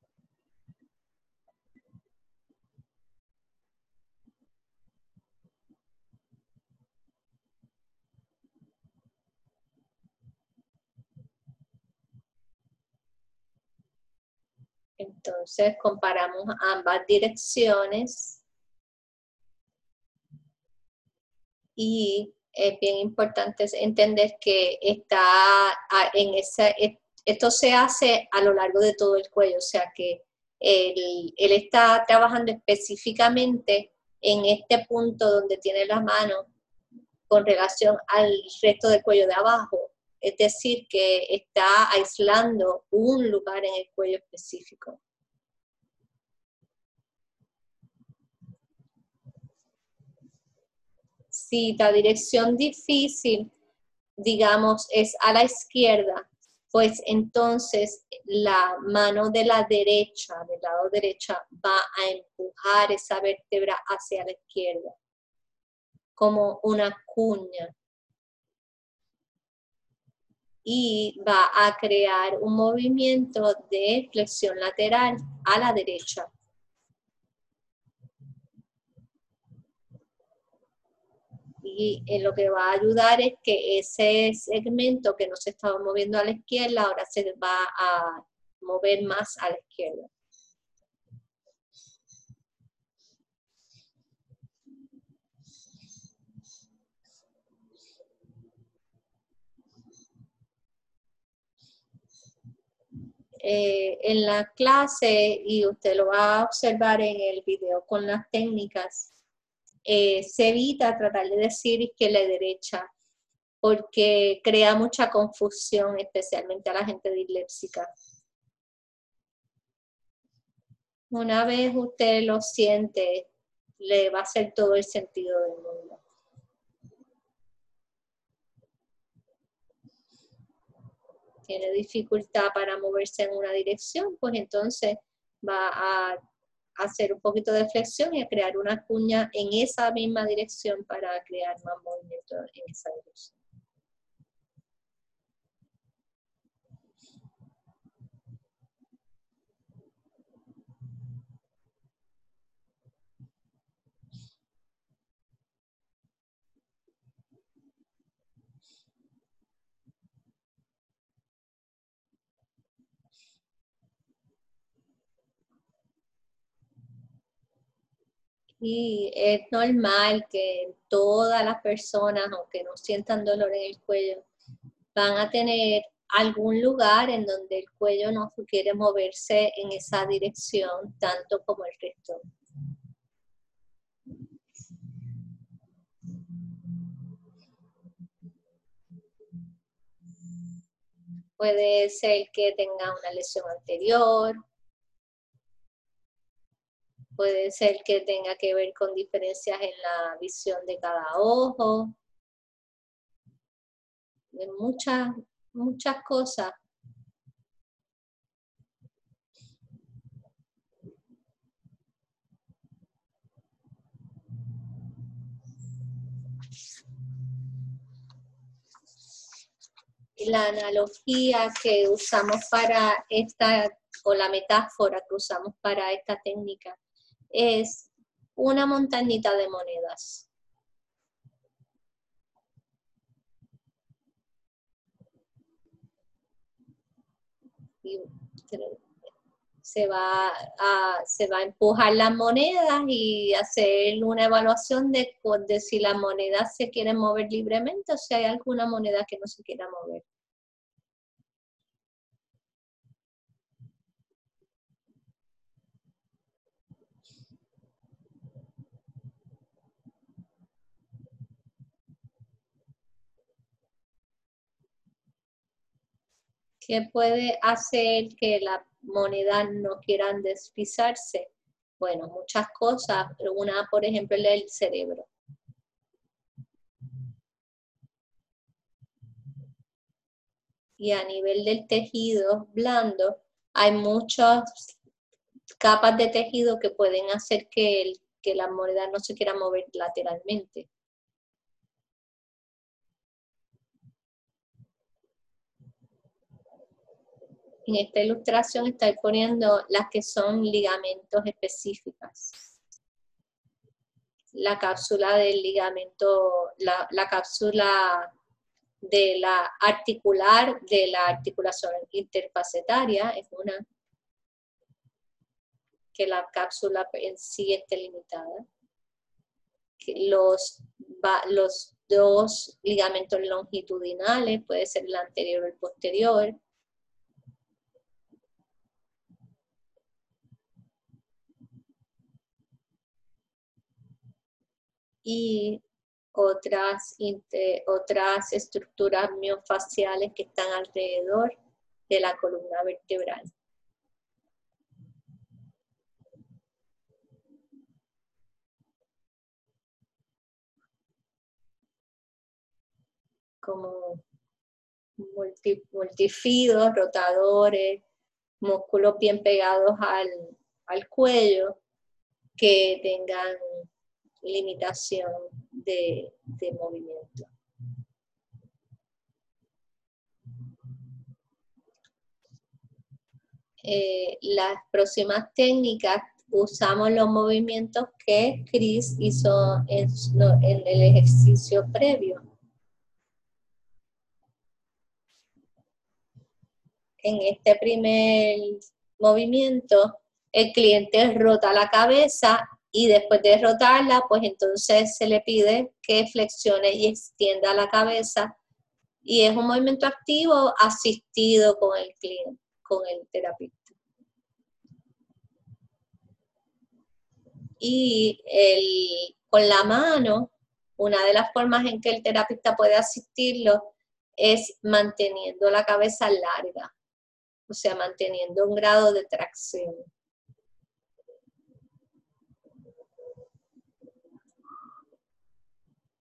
[SPEAKER 1] Entonces comparamos ambas direcciones y es bien importante entender que está en esa, esto se hace a lo largo de todo el cuello, o sea que él, él está trabajando específicamente en este punto donde tiene la mano con relación al resto del cuello de abajo, es decir, que está aislando un lugar en el cuello específico. Si la dirección difícil, digamos, es a la izquierda, pues entonces la mano de la derecha, del lado derecha, va a empujar esa vértebra hacia la izquierda, como una cuña. Y va a crear un movimiento de flexión lateral a la derecha. Y eh, lo que va a ayudar es que ese segmento que no se estaba moviendo a la izquierda, ahora se va a mover más a la izquierda. Eh, en la clase, y usted lo va a observar en el video con las técnicas, eh, se evita tratar de decir izquierda y derecha, porque crea mucha confusión, especialmente a la gente disléxica. Una vez usted lo siente le va a hacer todo el sentido del mundo. Tiene dificultad para moverse en una dirección, pues entonces va a hacer un poquito de flexión y a crear una cuña en esa misma dirección para crear más movimiento en esa dirección. Y es normal que todas las personas, aunque no sientan dolor en el cuello, van a tener algún lugar en donde el cuello no quiere moverse en esa dirección tanto como el resto. Puede ser que tenga una lesión anterior, puede ser que tenga que ver con diferencias en la visión de cada ojo, de muchas, muchas cosas. La analogía que usamos para esta, o la metáfora que usamos para esta técnica, es una montañita de monedas. Y se va a, se va a empujar las monedas y hacer una evaluación de, de si las monedas se quieren mover libremente o si hay alguna moneda que no se quiera mover. ¿Qué puede hacer que las monedas no quieran deslizarse? Bueno, muchas cosas. Una, por ejemplo, es el cerebro. Y a nivel del tejido blando, hay muchas capas de tejido que pueden hacer que, el, que las monedas no se quieran mover lateralmente. En esta ilustración estoy poniendo las que son ligamentos específicas. La cápsula del ligamento, la, la cápsula de la articular, de la articulación interfacetaria, es una que la cápsula en sí esté limitada. Los, los dos ligamentos longitudinales, puede ser el anterior o el posterior. Y otras, otras estructuras miofaciales que están alrededor de la columna vertebral. Como multi, multifidos, rotadores, músculos bien pegados al, al cuello, que tengan limitación de, de movimiento. Eh, las próximas técnicas usamos los movimientos que Chris hizo en, en el ejercicio previo. En este primer movimiento, el cliente rota la cabeza y después de rotarla, pues entonces se le pide que flexione y extienda la cabeza. Y es un movimiento activo asistido con el cliente, con el terapeuta. Y el, con la mano, una de las formas en que el terapeuta puede asistirlo es manteniendo la cabeza larga, o sea, manteniendo un grado de tracción.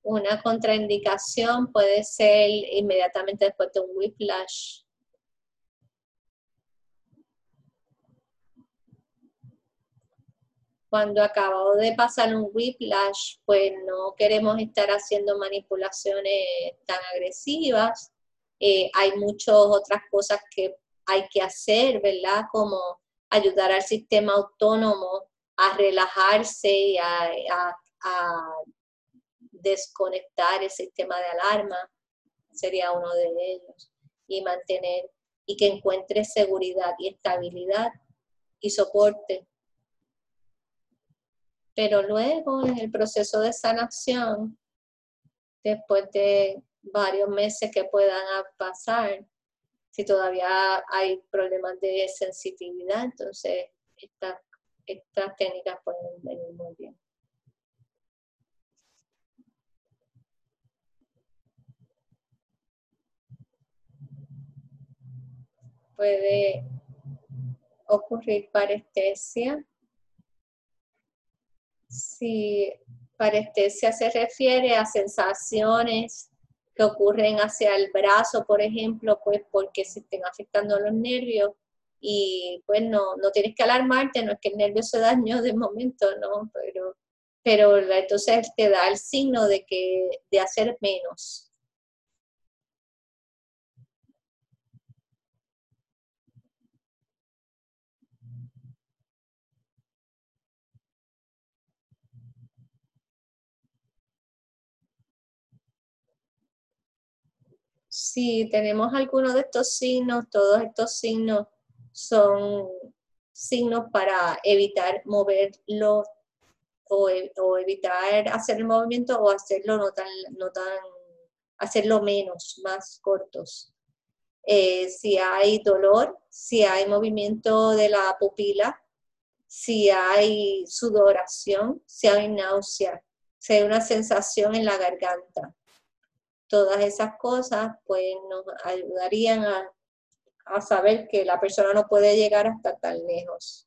[SPEAKER 1] Una contraindicación puede ser inmediatamente después de un whiplash. Cuando acabamos de pasar un whiplash, pues no queremos estar haciendo manipulaciones tan agresivas. Eh, hay muchas otras cosas que hay que hacer, ¿verdad? Como ayudar al sistema autónomo a relajarse y a, a, a desconectar el sistema de alarma, sería uno de ellos. Y mantener, y que encuentre seguridad y estabilidad y soporte. Pero luego, en el proceso de sanación, después de varios meses que puedan pasar, si todavía hay problemas de sensitividad, entonces estas, estas técnicas pueden venir muy bien. Puede ocurrir parestesia. Si parestesia se refiere a sensaciones que ocurren hacia el brazo, por ejemplo, pues porque se estén afectando los nervios y pues no, no tienes que alarmarte, no es que el nervio se dañó de momento, no, pero, pero entonces te da el signo de que de hacer menos. Si tenemos alguno de estos signos, todos estos signos son signos para evitar moverlo o, o evitar hacer el movimiento o hacerlo no tan, no tan, hacerlo menos, más cortos. Eh, si hay dolor, si hay movimiento de la pupila, si hay sudoración, si hay náusea, si hay una sensación en la garganta. Todas esas cosas pues nos ayudarían a, a saber que la persona no puede llegar hasta tan lejos.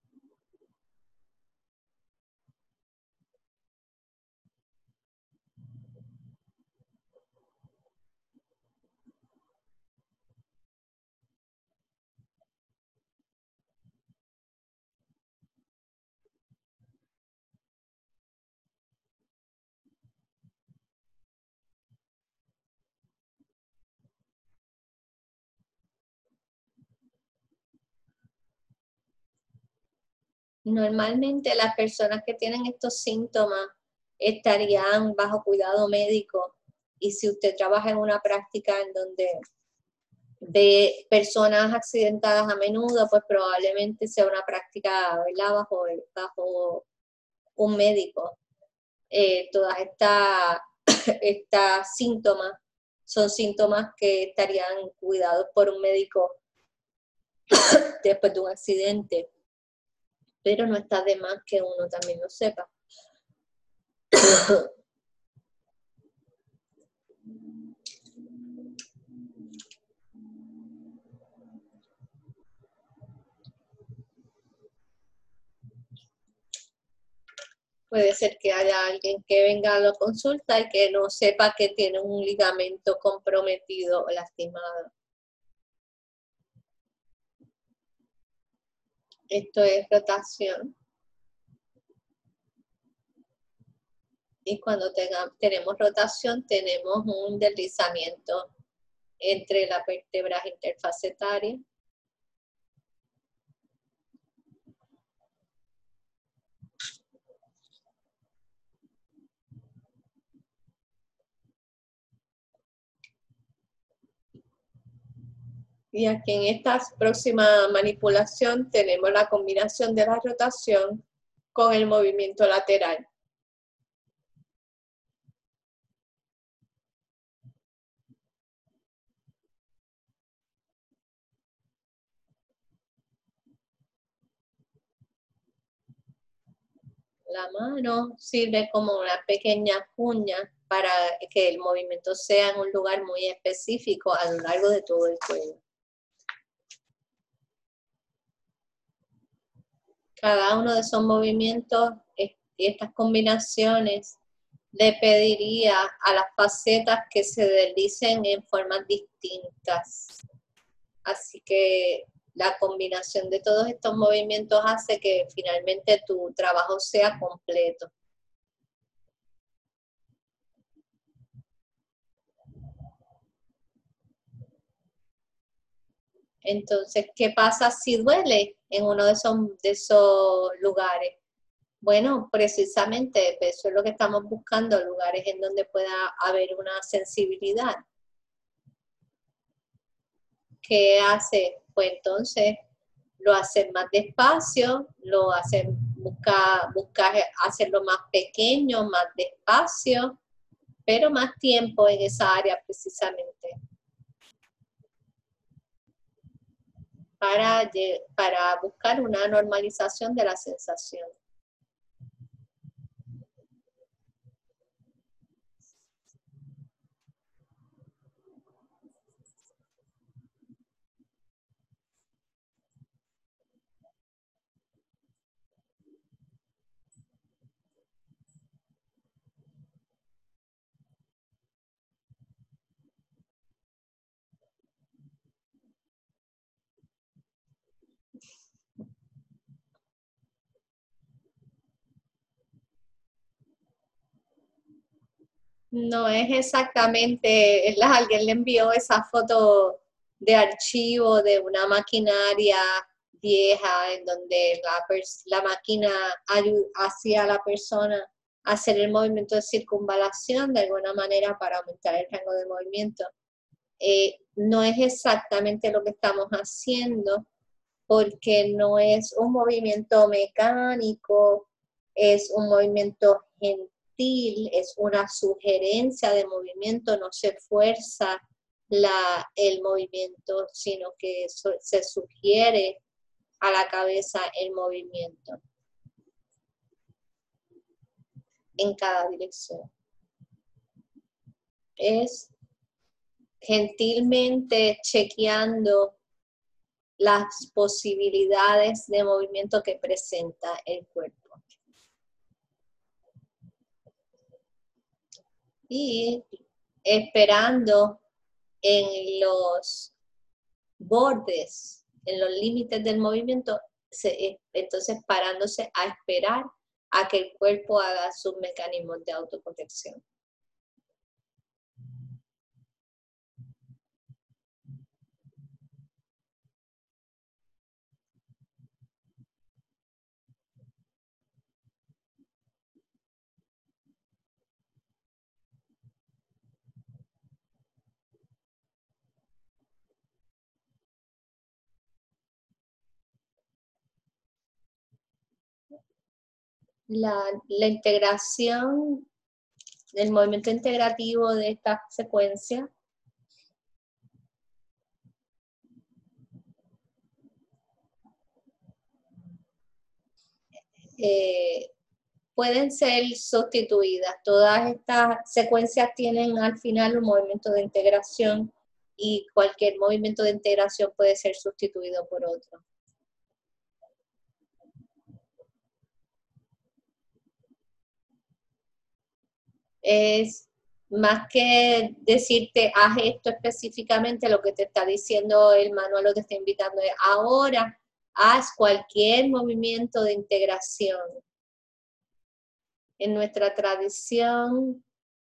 [SPEAKER 1] Normalmente las personas que tienen estos síntomas estarían bajo cuidado médico y si usted trabaja en una práctica en donde ve personas accidentadas a menudo, pues probablemente sea una práctica, ¿verdad? Bajo, bajo un médico. Eh, todas estas estas síntomas son síntomas que estarían cuidados por un médico después de un accidente, pero no está de más que uno también lo sepa. Puede ser que haya alguien que venga a la consulta y que no sepa que tiene un ligamento comprometido o lastimado. Esto es rotación. Y cuando tenga, tenemos rotación, tenemos un deslizamiento entre las vértebras interfacetarias. Y aquí en esta próxima manipulación tenemos la combinación de la rotación con el movimiento lateral. La mano sirve como una pequeña cuña para que el movimiento sea en un lugar muy específico a lo largo de todo el cuello. Cada uno de esos movimientos y estas combinaciones le pediría a las facetas que se deslicen en formas distintas. Así que la combinación de todos estos movimientos hace que finalmente tu trabajo sea completo. Entonces, ¿qué pasa si duele en uno de esos, de esos lugares? Bueno, precisamente eso es lo que estamos buscando, lugares en donde pueda haber una sensibilidad. ¿Qué hace? Pues entonces lo hacen más despacio, lo hacen, busca, busca hacerlo más pequeño, más despacio, pero más tiempo en esa área precisamente. Para, para buscar una normalización de la sensación. No es exactamente, es la- alguien le envió esa foto de archivo de una maquinaria vieja en donde la, la máquina hacía a la persona hacer el movimiento de circunvalación de alguna manera para aumentar el rango de movimiento. Eh, no es exactamente lo que estamos haciendo porque no es un movimiento mecánico, es un movimiento gentil, es una sugerencia de movimiento, no se fuerza la, el movimiento, sino que eso, se sugiere a la cabeza el movimiento en cada dirección. Es gentilmente chequeando las posibilidades de movimiento que presenta el cuerpo. Y esperando en los bordes, en los límites del movimiento, se, entonces parándose a esperar a que el cuerpo haga sus mecanismos de autoprotección. La, la integración, el movimiento integrativo de esta secuencia eh, pueden ser sustituidas. Todas estas secuencias tienen al final un movimiento de integración y cualquier movimiento de integración puede ser sustituido por otro. Es más que decirte, haz esto específicamente, lo que te está diciendo el manual, lo que te está invitando es, ahora haz cualquier movimiento de integración. En nuestra tradición,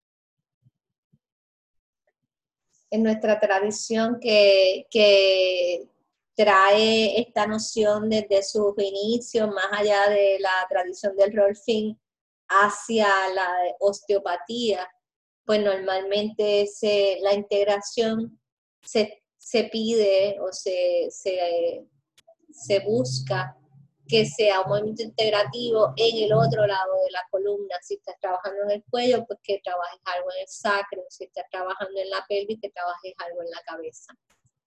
[SPEAKER 1] en nuestra tradición que, que trae esta noción desde sus inicios, más allá de la tradición del Rolfing, hacia la osteopatía, pues normalmente se, la integración se, se pide o se, se, se busca que sea un movimiento integrativo en el otro lado de la columna. Si estás trabajando en el cuello, pues que trabajes algo en el sacro. Si estás trabajando en la pelvis, que trabajes algo en la cabeza.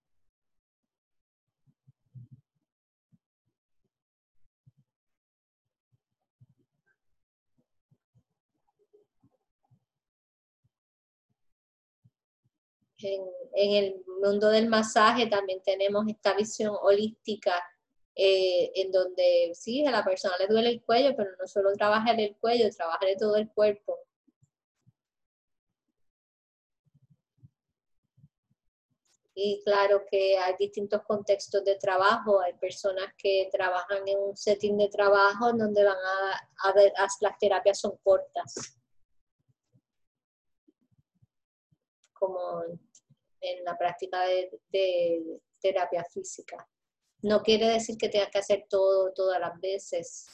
[SPEAKER 1] En, en el mundo del masaje también tenemos esta visión holística eh, en donde sí, a la persona le duele el cuello, pero no solo trabaja el cuello, trabaja de todo el cuerpo. Y claro que hay distintos contextos de trabajo, hay personas que trabajan en un setting de trabajo donde van a, a ver, las terapias son cortas, como en la práctica de, de terapia física. No quiere decir que tengas que hacer todo todas las veces,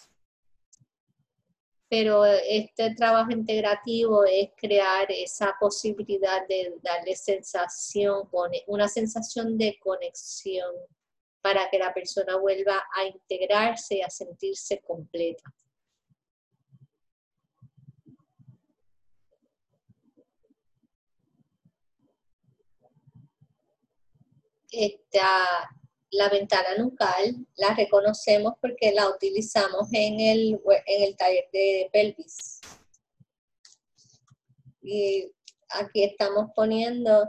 [SPEAKER 1] pero este trabajo integrativo es crear esa posibilidad de darle sensación, una sensación de conexión para que la persona vuelva a integrarse y a sentirse completa. Esta, la ventana nucal la reconocemos porque la utilizamos en el, en el taller de pelvis. Y aquí estamos poniendo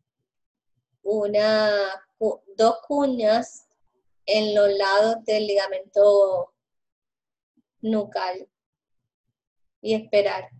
[SPEAKER 1] una, dos cuñas en los lados del ligamento nucal y esperar.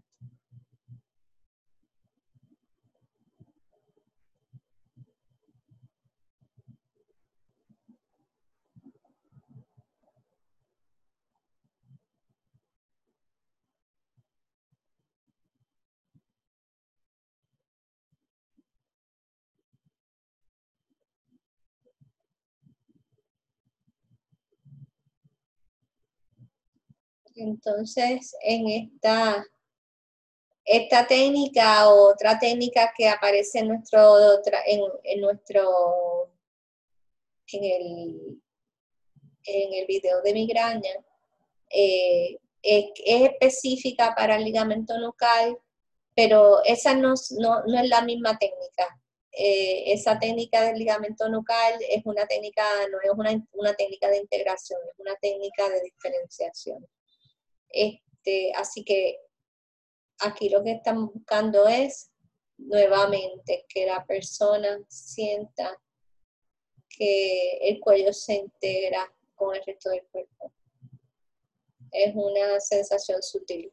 [SPEAKER 1] Entonces, en esta, esta técnica, otra técnica que aparece en nuestro, en, en nuestro, en el, en el video de migraña, eh, es, es específica para el ligamento nucal, pero esa no, no, no es la misma técnica. Eh, esa técnica del ligamento nucal es una técnica, no es una, una técnica de integración, es una técnica de diferenciación. Este, así que aquí lo que estamos buscando es nuevamente que la persona sienta que el cuello se integra con el resto del cuerpo. Es una sensación sutil.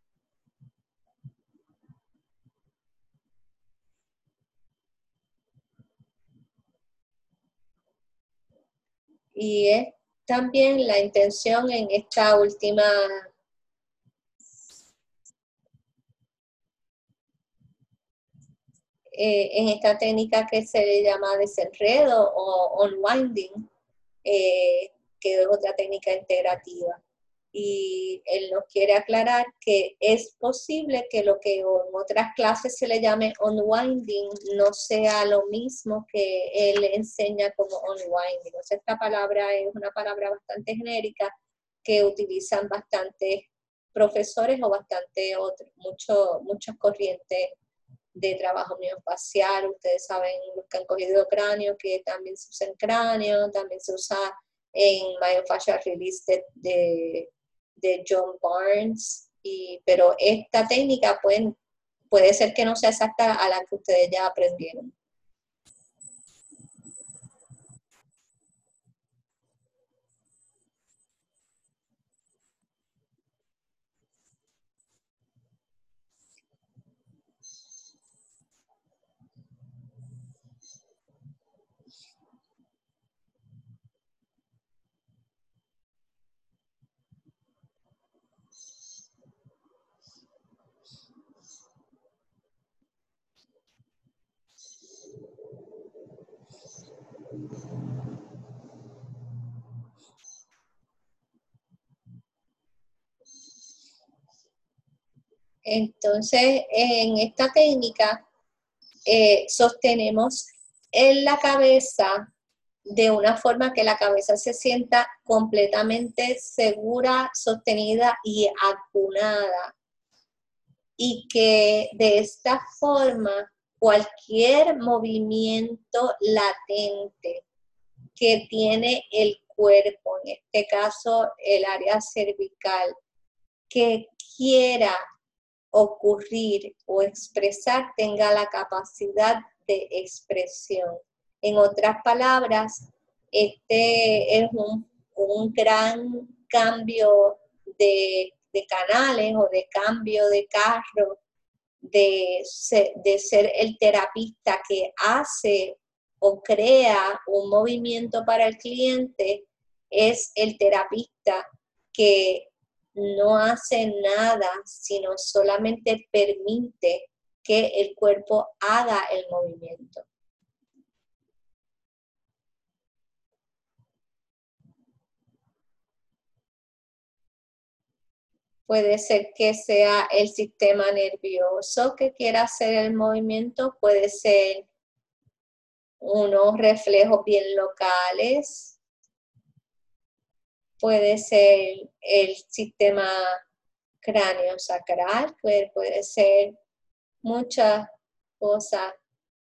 [SPEAKER 1] Y es también la intención en esta última eh, en esta técnica que se le llama desenredo o unwinding, eh, que es otra técnica integrativa. Y él nos quiere aclarar que es posible que lo que en otras clases se le llame unwinding no sea lo mismo que él enseña como unwinding. O sea, esta palabra es una palabra bastante genérica que utilizan bastantes profesores o bastante otros, mucho, muchas corrientes de trabajo miofacial. Ustedes saben, los que han cogido cráneo, que también se usa en cráneo, también se usa en Myofascial Release de, de, de John Barnes, y, pero esta técnica puede, puede ser que no sea exacta a la que ustedes ya aprendieron. Entonces, en esta técnica, eh, sostenemos en la cabeza de una forma que la cabeza se sienta completamente segura, sostenida y acunada. Y que de esta forma cualquier movimiento latente que tiene el cuerpo, en este caso el área cervical, que quiera ocurrir o expresar, tenga la capacidad de expresión. En otras palabras, este es un, un gran cambio de, de canales o de cambio de carro, de ser, de ser el terapista que hace o crea un movimiento para el cliente es el terapista que no hace nada, sino solamente permite que el cuerpo haga el movimiento. Puede ser que sea el sistema nervioso que quiera hacer el movimiento, puede ser unos reflejos bien locales, puede ser el sistema cráneo sacral, puede, puede ser muchas cosas.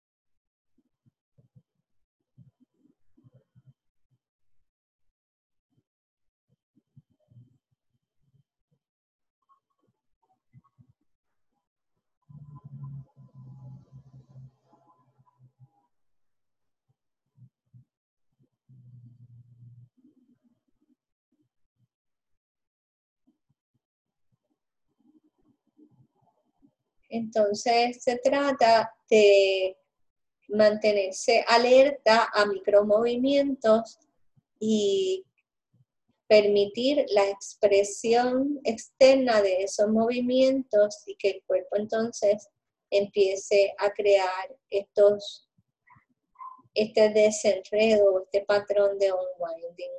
[SPEAKER 1] Entonces se trata de mantenerse alerta a micromovimientos y permitir la expresión externa de esos movimientos y que el cuerpo entonces empiece a crear estos, este desenredo, este patrón de unwinding.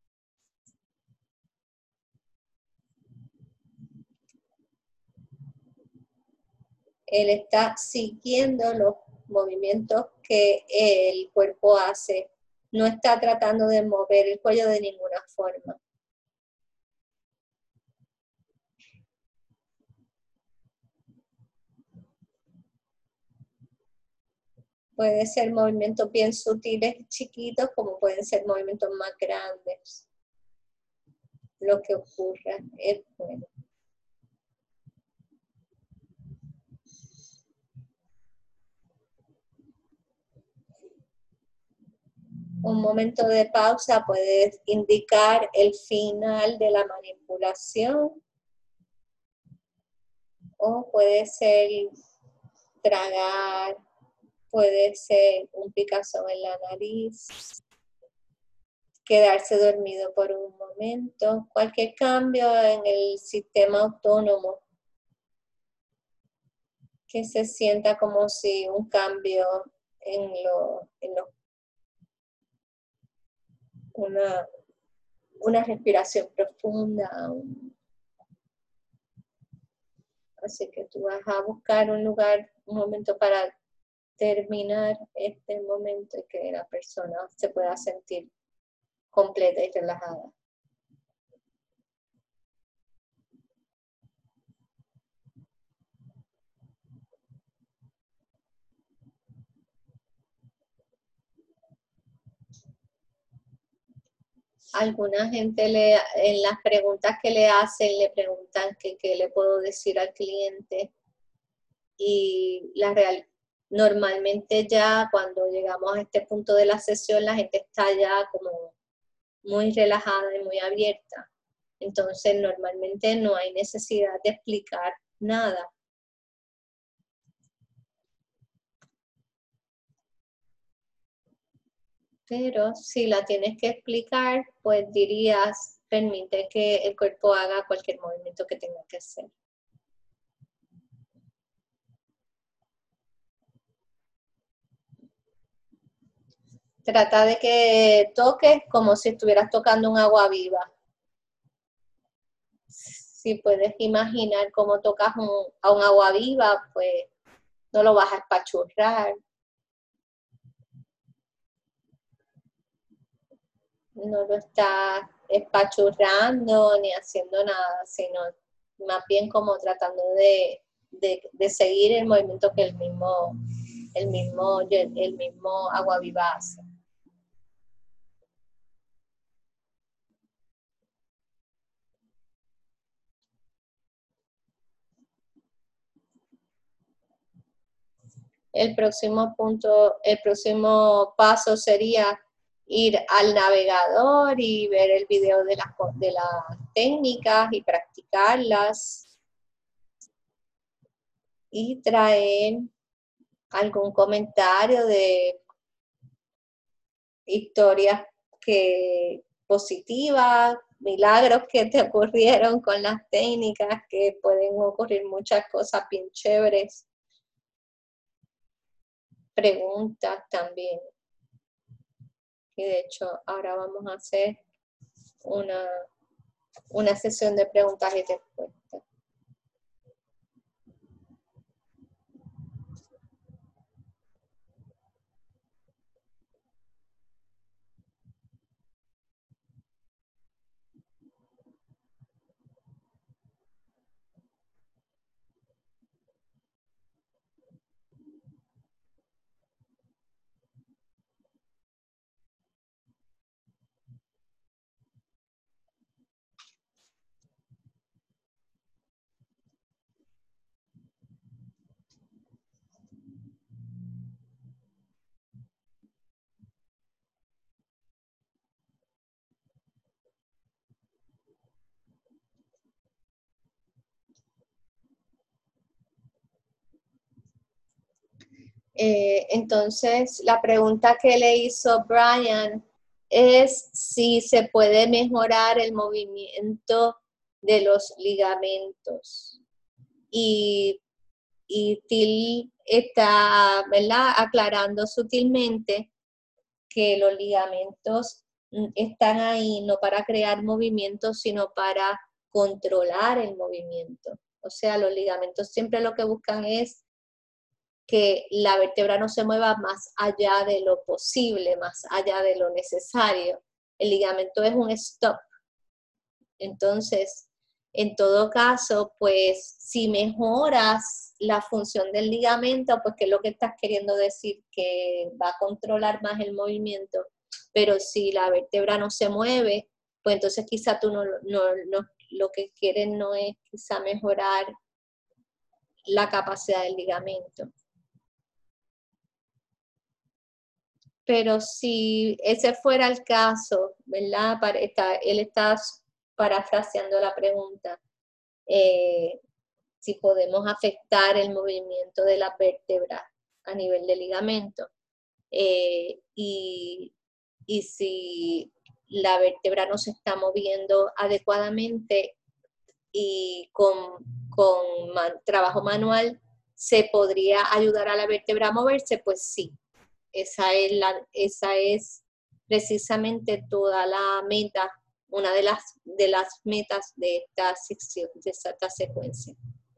[SPEAKER 1] Él está siguiendo los movimientos que el cuerpo hace. No está tratando de mover el cuello de ninguna forma. Puede ser movimientos bien sutiles y chiquitos, como pueden ser movimientos más grandes. Lo que ocurra es bueno. Un momento de pausa puede indicar el final de la manipulación o puede ser tragar, puede ser un picazón en la nariz, quedarse dormido por un momento, cualquier cambio en el sistema autónomo que se sienta como si un cambio en lo, en lo una, una respiración profunda. Así que tú vas a buscar un lugar, un momento para terminar este momento y que la persona se pueda sentir completa y relajada. Alguna gente le, en las preguntas que le hacen, le preguntan que qué le puedo decir al cliente. Y la real, normalmente ya cuando llegamos a este punto de la sesión, la gente está ya como muy relajada y muy abierta. Entonces, normalmente no hay necesidad de explicar nada. Pero si la tienes que explicar, pues dirías, permite que el cuerpo haga cualquier movimiento que tenga que hacer. Trata de que toques como si estuvieras tocando un agua viva. Si puedes imaginar cómo tocas un, a un agua viva, pues no lo vas a espachurrar. No lo estás espachurrando ni haciendo nada, sino más bien como tratando de, de, de seguir el movimiento que el mismo, el mismo, el mismo agua viva hace. El próximo punto, el próximo paso sería ir al navegador y ver el video de las, de las técnicas y practicarlas y traer algún comentario de historias que, positivas, milagros que te ocurrieron con las técnicas, que pueden ocurrir muchas cosas bien chéveres. Preguntas también. Y de hecho, ahora vamos a hacer una, una sesión de preguntas y respuestas. Eh, entonces, la pregunta que le hizo Brian es si se puede mejorar el movimiento de los ligamentos. Y, y Till está, ¿verdad?, aclarando sutilmente que los ligamentos están ahí no para crear movimiento, sino para controlar el movimiento. O sea, los ligamentos siempre lo que buscan es que la vértebra no se mueva más allá de lo posible, más allá de lo necesario. El ligamento es un stop. Entonces, en todo caso, pues si mejoras la función del ligamento, pues ¿qué es lo que estás queriendo decir? Que va a controlar más el movimiento. Pero si la vértebra no se mueve, pues entonces quizá tú no, no, no lo que quieres no es quizá mejorar la capacidad del ligamento. Pero si ese fuera el caso, ¿verdad? Para, está, él está parafraseando la pregunta. Eh, si podemos afectar el movimiento de la vértebra a nivel de ligamento. Eh, y, y si la vértebra no se está moviendo adecuadamente y con, con man, trabajo manual se podría ayudar a la vértebra a moverse, pues sí. Esa es, la, esa es precisamente toda la meta, una de las, de las metas de esta sección, de esta secuencia.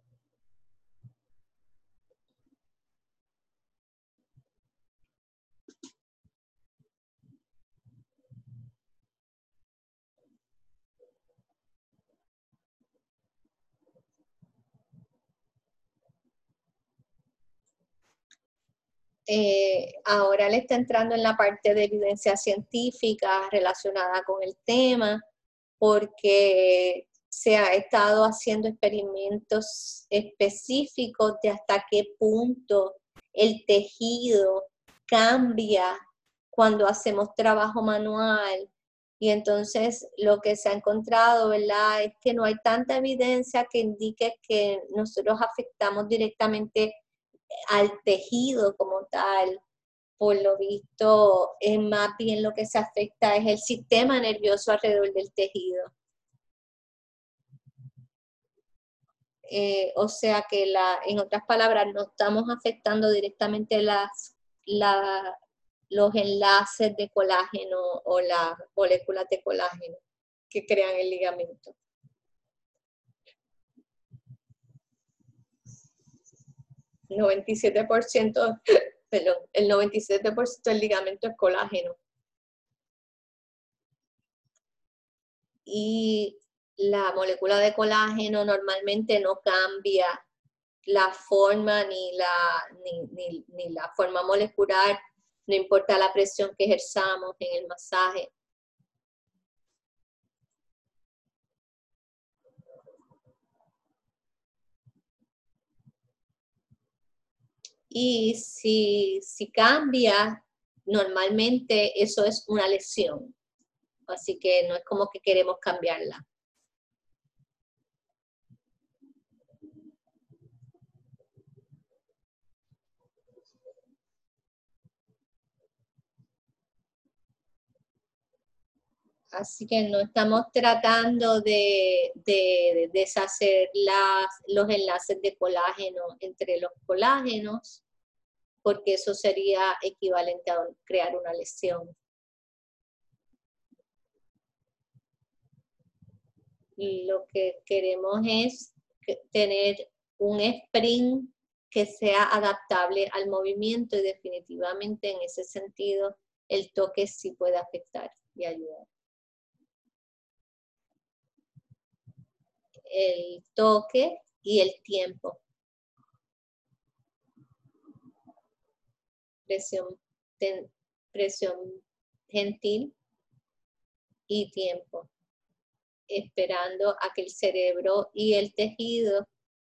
[SPEAKER 1] Eh, ahora le está entrando en la parte de evidencia científica relacionada con el tema, porque se ha estado haciendo experimentos específicos de hasta qué punto el tejido cambia cuando hacemos trabajo manual. Y entonces lo que se ha encontrado, ¿verdad?, es que no hay tanta evidencia que indique que nosotros afectamos directamente al tejido como tal. Por lo visto, es más bien lo que se afecta es el sistema nervioso alrededor del tejido. Eh, o sea que, la, en otras palabras, no estamos afectando directamente las, la, los enlaces de colágeno o las moléculas de colágeno que crean el ligamento. noventa y siete por ciento, perdón, el noventa y siete por ciento del ligamento es colágeno. Y la molécula de colágeno normalmente no cambia la forma ni la, ni, ni, ni la forma molecular, no importa la presión que ejerzamos en el masaje. Y si, si cambia, normalmente eso es una lesión. Así que no es como que queremos cambiarla. Así que no estamos tratando de, de deshacer las, los enlaces de colágeno entre los colágenos, porque eso sería equivalente a crear una lesión. Y lo que queremos es tener un sprint que sea adaptable al movimiento, y definitivamente en ese sentido el toque sí puede afectar y ayudar. El toque y el tiempo. Presión, ten, presión gentil y tiempo, esperando a que el cerebro y el tejido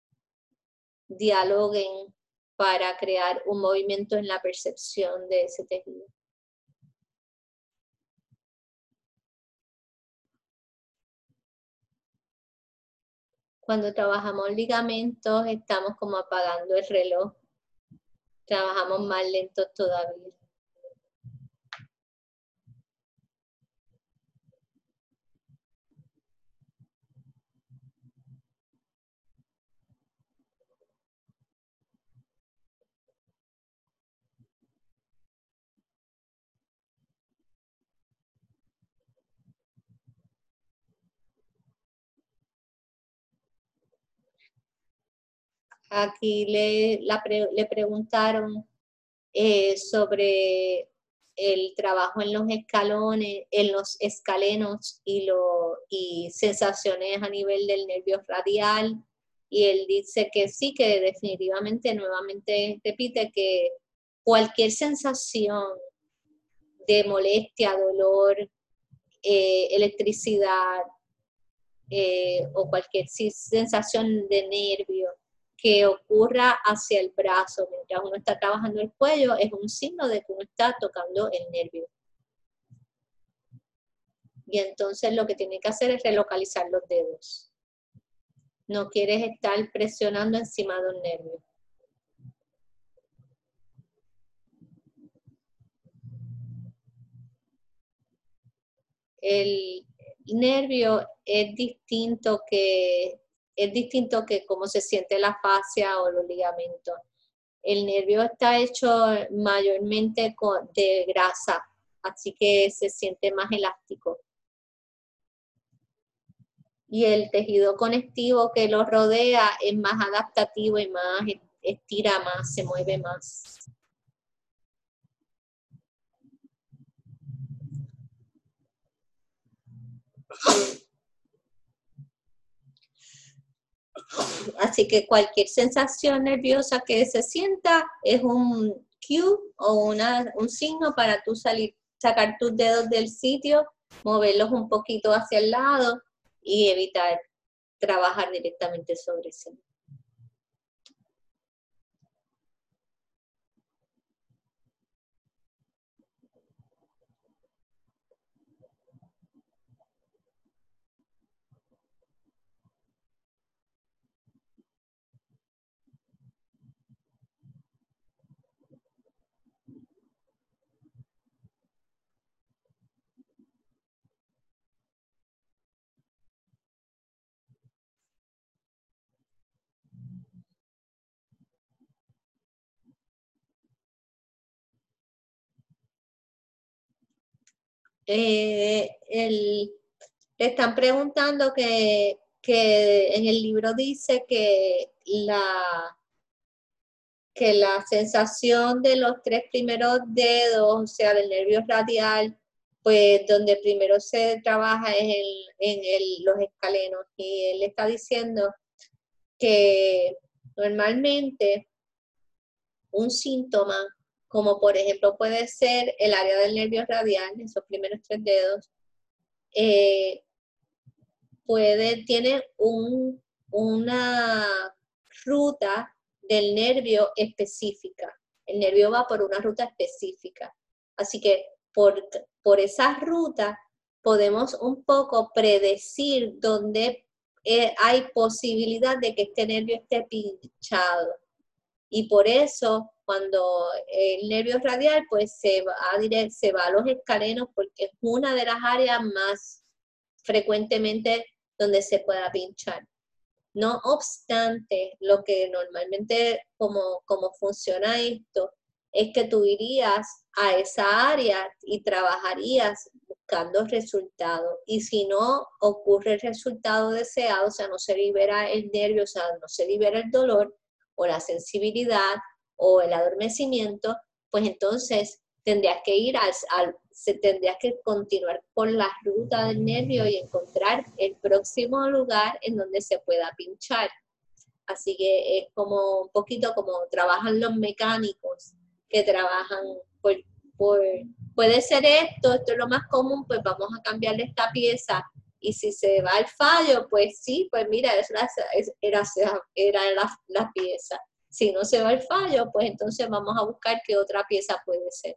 [SPEAKER 1] dialoguen para crear un movimiento en la percepción de ese tejido. Cuando trabajamos ligamentos, estamos como apagando el reloj. Trabajamos más lentos todavía. Aquí le, la pre, le preguntaron eh, sobre el trabajo en los escalones, en los escalenos y, lo, y sensaciones a nivel del nervio radial. Y él dice que sí, que definitivamente, nuevamente repite que cualquier sensación de molestia, dolor, eh, electricidad eh, o cualquier sensación de nervio que ocurra hacia el brazo mientras uno está trabajando el cuello es un signo de que uno está tocando el nervio. Y entonces lo que tiene que hacer es relocalizar los dedos. No quieres estar presionando encima de un nervio. El nervio es distinto que es distinto que cómo se siente la fascia o los ligamentos. El nervio está hecho mayormente con, de grasa, así que se siente más elástico. Y el tejido conectivo que lo rodea es más adaptativo y más estira más, se mueve más. Así que cualquier sensación nerviosa que se sienta es un cue o una, un signo para tú salir, sacar tus dedos del sitio, moverlos un poquito hacia el lado y evitar trabajar directamente sobre ese. Eh, el, le están preguntando que, que en el libro dice que la, que la sensación de los tres primeros dedos, o sea, del nervio radial, pues donde primero se trabaja es en, en el, los escalenos. Y él está diciendo que normalmente un síntoma, como por ejemplo puede ser el área del nervio radial, esos primeros tres dedos, eh, puede, tiene un, una ruta del nervio específica. El nervio va por una ruta específica. Así que por, por esa ruta podemos un poco predecir dónde eh, hay posibilidad de que este nervio esté pinchado. Y por eso cuando el nervio radial pues se va, a direct, se va a los escalenos porque es una de las áreas más frecuentemente donde se pueda pinchar. No obstante, lo que normalmente, como, como funciona esto, es que tú irías a esa área y trabajarías buscando resultados. Y si no ocurre el resultado deseado, o sea, no se libera el nervio, o sea, no se libera el dolor o la sensibilidad o el adormecimiento, pues entonces tendrías que ir al, al se tendrías que continuar por la ruta del nervio y encontrar el próximo lugar en donde se pueda pinchar. Así que es como un poquito como trabajan los mecánicos que trabajan por, por puede ser esto, esto es lo más común, pues vamos a cambiarle esta pieza. Y si se va el fallo, pues sí, pues mira, es la, es, era, era la, la pieza. Si no se va el fallo, pues entonces vamos a buscar qué otra pieza puede ser.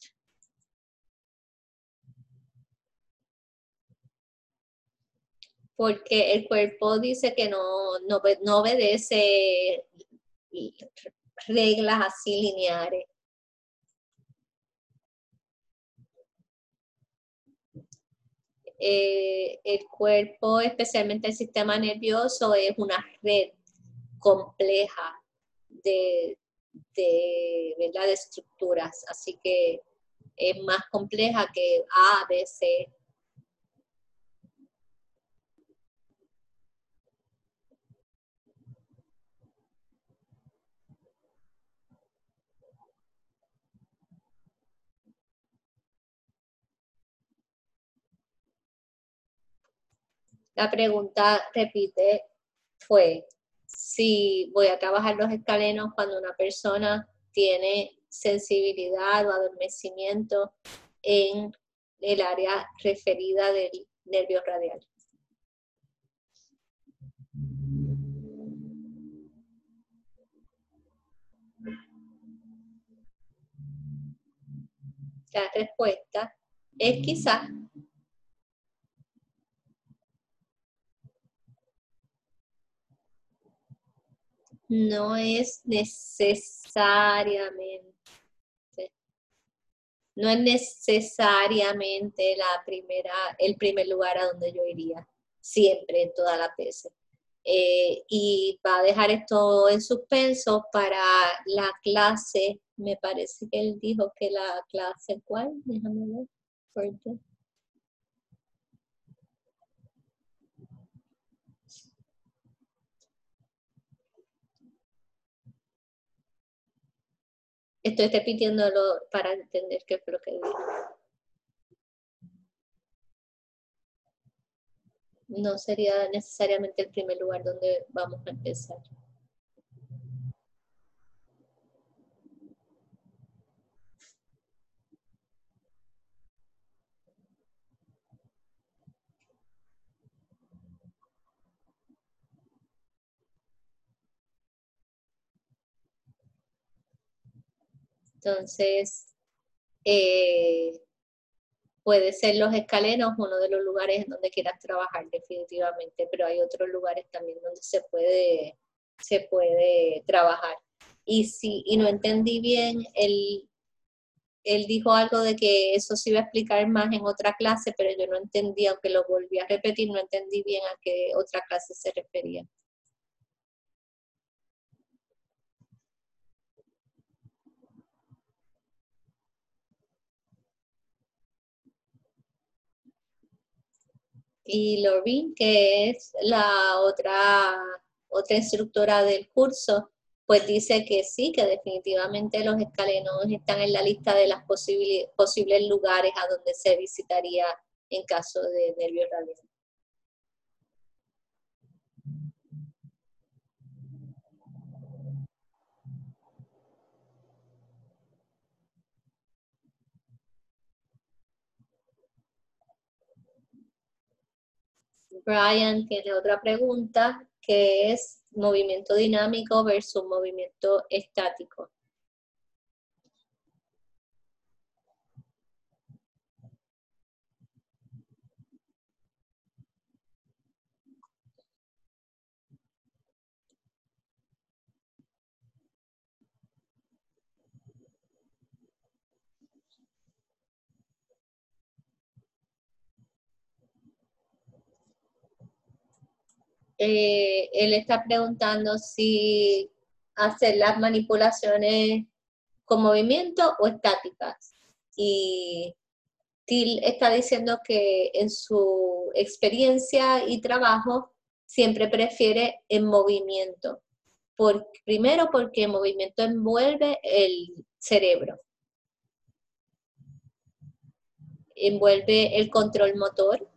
[SPEAKER 1] Porque el cuerpo dice que no, no, no obedece reglas así lineares. Eh, el cuerpo, especialmente el sistema nervioso, es una red compleja de, de, ¿verdad? de estructuras, así que es más compleja que A, B, C. La pregunta, repite, fue si voy a trabajar los escalenos cuando una persona tiene sensibilidad o adormecimiento en el área referida del nervio radial. La respuesta es quizás. No es necesariamente. No es necesariamente la primera, el primer lugar a donde yo iría, siempre, en todas las veces. Eh, y va a dejar esto en suspenso para la clase. Me parece que él dijo que la clase, ¿cuál? Déjame ver. Fuerte. Estoy repitiéndolo para entender qué fue lo que dijo. No sería necesariamente el primer lugar donde vamos a empezar. Entonces, eh, puede ser los escalenos uno de los lugares en donde quieras trabajar definitivamente, pero hay otros lugares también donde se puede, se puede trabajar. Y si y no entendí bien, él, él dijo algo de que eso se iba a explicar más en otra clase, pero yo no entendí, aunque lo volví a repetir, no entendí bien a qué otra clase se refería. Y Lorraine, que es la otra, otra instructora del curso, pues dice que sí, que definitivamente los escalenos están en la lista de los posibles, posibles lugares a donde se visitaría en caso de nervio radial. Brian tiene otra pregunta que es movimiento dinámico versus movimiento estático. Eh, él está preguntando si hacer las manipulaciones con movimiento o estáticas. Y Till está diciendo que en su experiencia y trabajo siempre prefiere en movimiento. Por, primero porque el movimiento envuelve el cerebro, envuelve el control motor,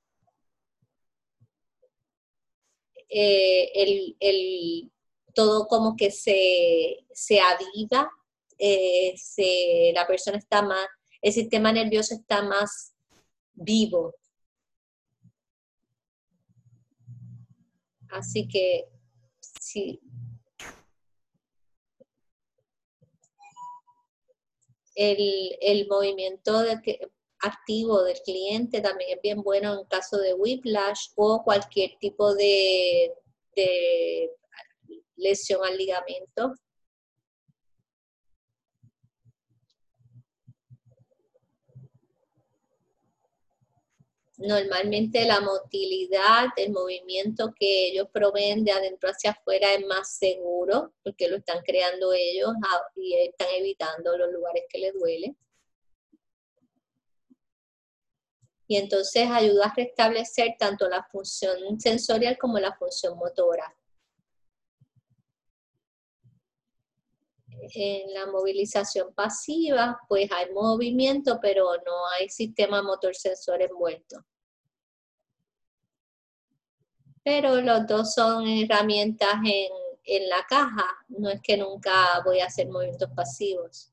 [SPEAKER 1] eh, el, el, todo como que se, se aviva, eh, se, la persona está más, el sistema nervioso está más vivo. Así que sí. El, el movimiento de que, activo del cliente también es bien bueno en caso de whiplash o cualquier tipo de, de lesión al ligamento. Normalmente la motilidad, el movimiento que ellos proveen de adentro hacia afuera es más seguro porque lo están creando ellos y están evitando los lugares que les duele. Y entonces ayuda a restablecer tanto la función sensorial como la función motora. En la movilización pasiva, pues hay movimiento, pero no hay sistema motor sensor envuelto. Pero los dos son herramientas en, en la caja, no es que nunca voy a hacer movimientos pasivos.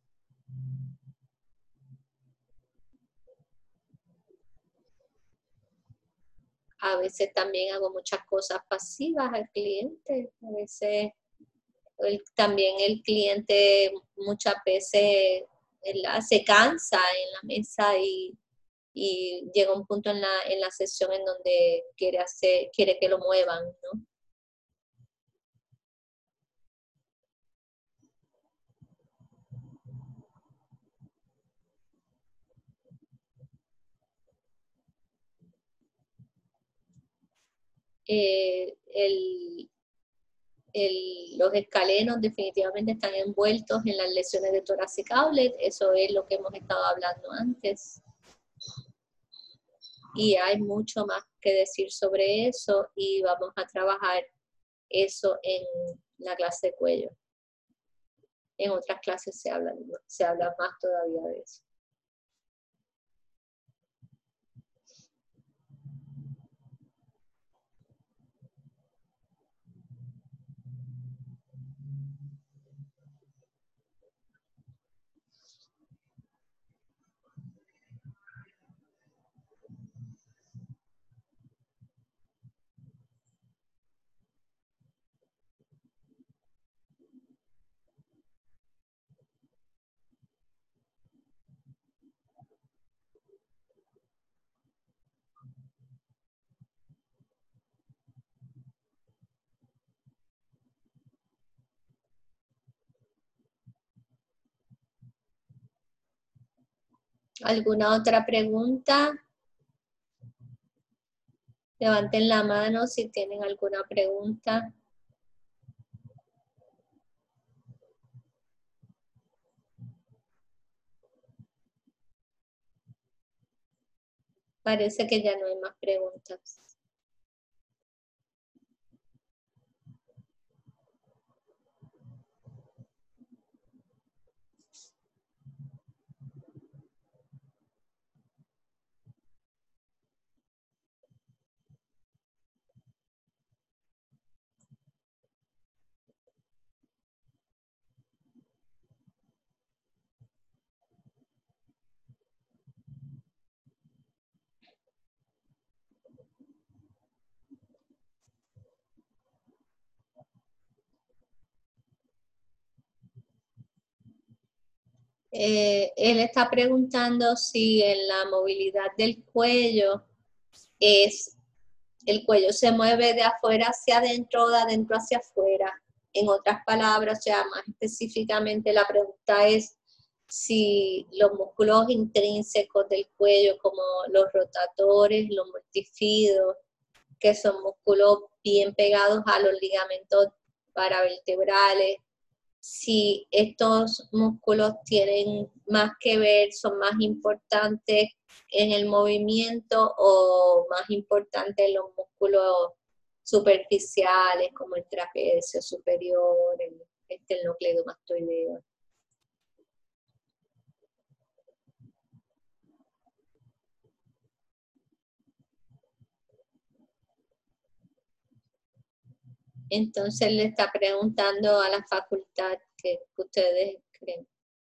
[SPEAKER 1] A veces también hago muchas cosas pasivas al cliente, a veces el, también el cliente muchas veces ¿verdad? Se cansa en la mesa y, y llega un punto en la, en la sesión en donde quiere, hacer, quiere que lo muevan, ¿no? Eh, el, el, los escalenos definitivamente están envueltos en las lesiones de thoracic outlet, eso es lo que hemos estado hablando antes. Y hay mucho más que decir sobre eso y vamos a trabajar eso en la clase de cuello. En otras clases se habla, se habla más todavía de eso. ¿Alguna otra pregunta? Levanten la mano si tienen alguna pregunta. Parece que ya no hay más preguntas. Eh, él está preguntando si en la movilidad del cuello es, el cuello se mueve de afuera hacia adentro o de adentro hacia afuera. En otras palabras, o sea, más específicamente la pregunta es si los músculos intrínsecos del cuello, como los rotadores, los multifidos, que son músculos bien pegados a los ligamentos paravertebrales. Si estos músculos tienen más que ver, son más importantes en el movimiento o más importantes en los músculos superficiales como el trapecio superior, el esternocleidomastoideo. Entonces le está preguntando a la facultad qué ustedes creen.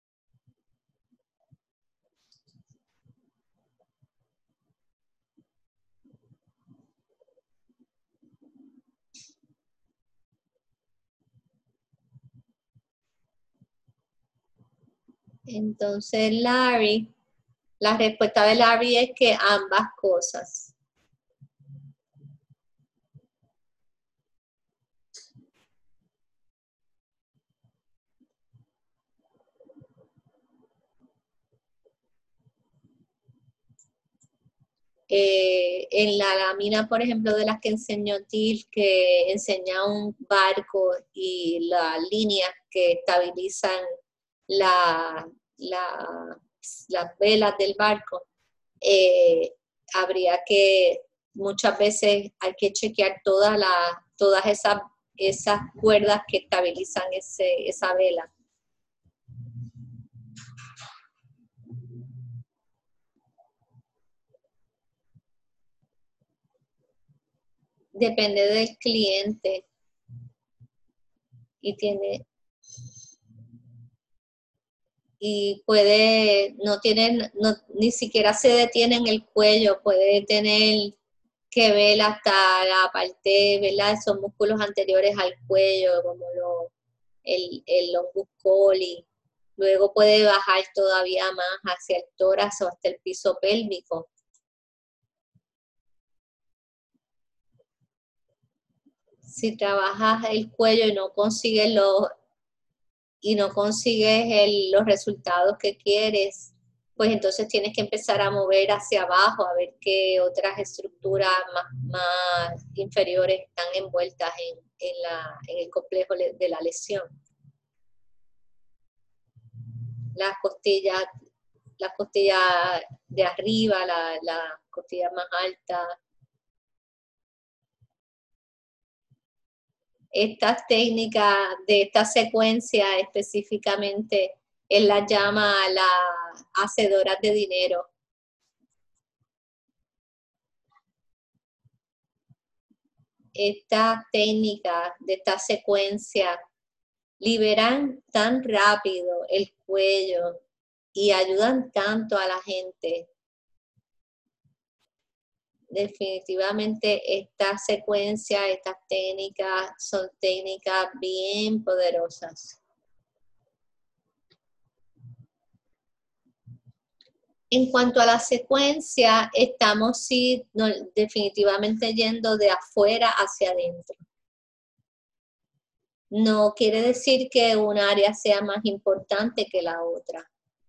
[SPEAKER 1] Entonces Larry, la respuesta de Larry es que ambas cosas. Eh, en la lámina, por ejemplo, de las que enseñó Til, que enseña un barco y las líneas que estabilizan la, la, las velas del barco, eh, habría que, muchas veces hay que chequear todas las, todas esas, esas cuerdas que estabilizan ese, esa vela. Depende del cliente y tiene y puede no tiene no, ni siquiera se detiene en el cuello, puede tener que ver hasta la parte, ¿verdad? Esos músculos anteriores al cuello, como lo, el, el longus coli. Luego puede bajar todavía más hacia el tórax o hasta el piso pélvico. Si trabajas el cuello y no consigues los y no consigues el, los resultados que quieres, pues entonces tienes que empezar a mover hacia abajo, a ver qué otras estructuras más, más inferiores están envueltas en, en, la, en el complejo de la lesión. Las costillas, las costillas de arriba, la, la costilla más alta. Estas técnicas de esta secuencia específicamente, él las llama las hacedoras de dinero. Estas técnicas de esta secuencia liberan tan rápido el cuello y ayudan tanto a la gente. Definitivamente esta secuencia, estas técnicas son técnicas bien poderosas. En cuanto a la secuencia, estamos sí, no, definitivamente yendo de afuera hacia adentro. No quiere decir que un área sea más importante que la otra.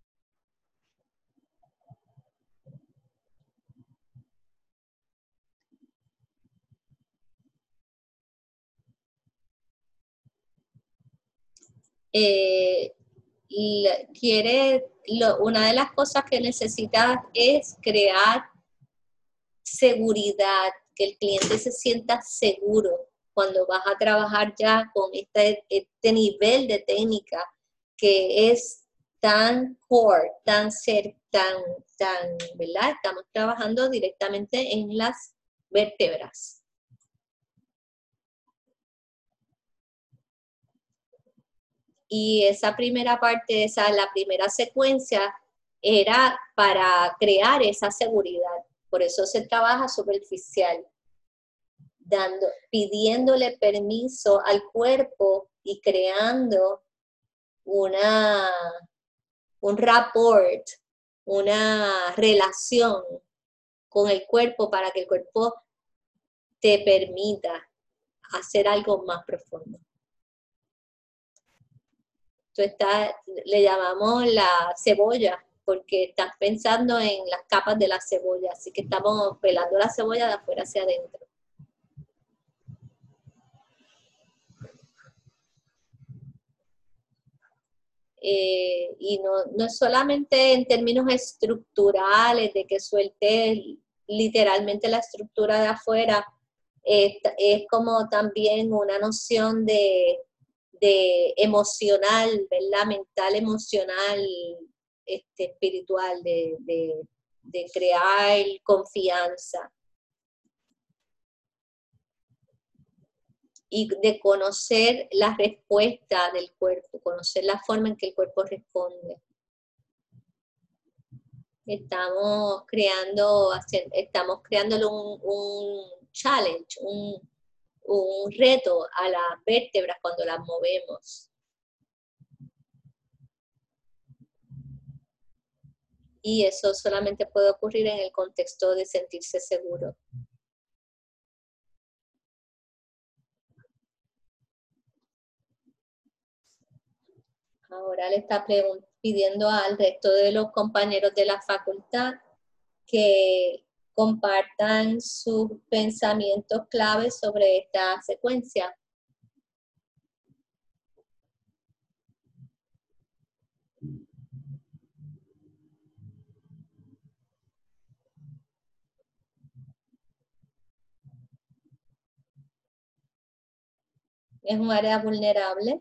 [SPEAKER 1] Eh, quiere, lo, una de las cosas que necesitas es crear seguridad, que el cliente se sienta seguro cuando vas a trabajar ya con este, este nivel de técnica que es tan core, tan ser, tan, tan, ¿verdad? Estamos trabajando directamente en las vértebras. Y esa primera parte, esa, la primera secuencia, era para crear esa seguridad. Por eso se trabaja superficial, dando, pidiéndole permiso al cuerpo y creando una, un rapport, una relación con el cuerpo para que el cuerpo te permita hacer algo más profundo. Tú estás, le llamamos la cebolla, porque estás pensando en las capas de la cebolla, así que estamos pelando la cebolla de afuera hacia adentro. Eh, y no, no es solamente en términos estructurales, de que suelte literalmente la estructura de afuera, eh, es como también una noción de, de emocional, ¿verdad? Mental, emocional, este, espiritual, de, de, de crear confianza. Y de conocer la respuesta del cuerpo, conocer la forma en que el cuerpo responde. Estamos creando, estamos creándole un, un challenge, un, un reto a las vértebras cuando las movemos. Y eso solamente puede ocurrir en el contexto de sentirse seguro. Ahora le está pidiendo al resto de los compañeros de la facultad que compartan sus pensamientos claves sobre esta secuencia. Es un área vulnerable.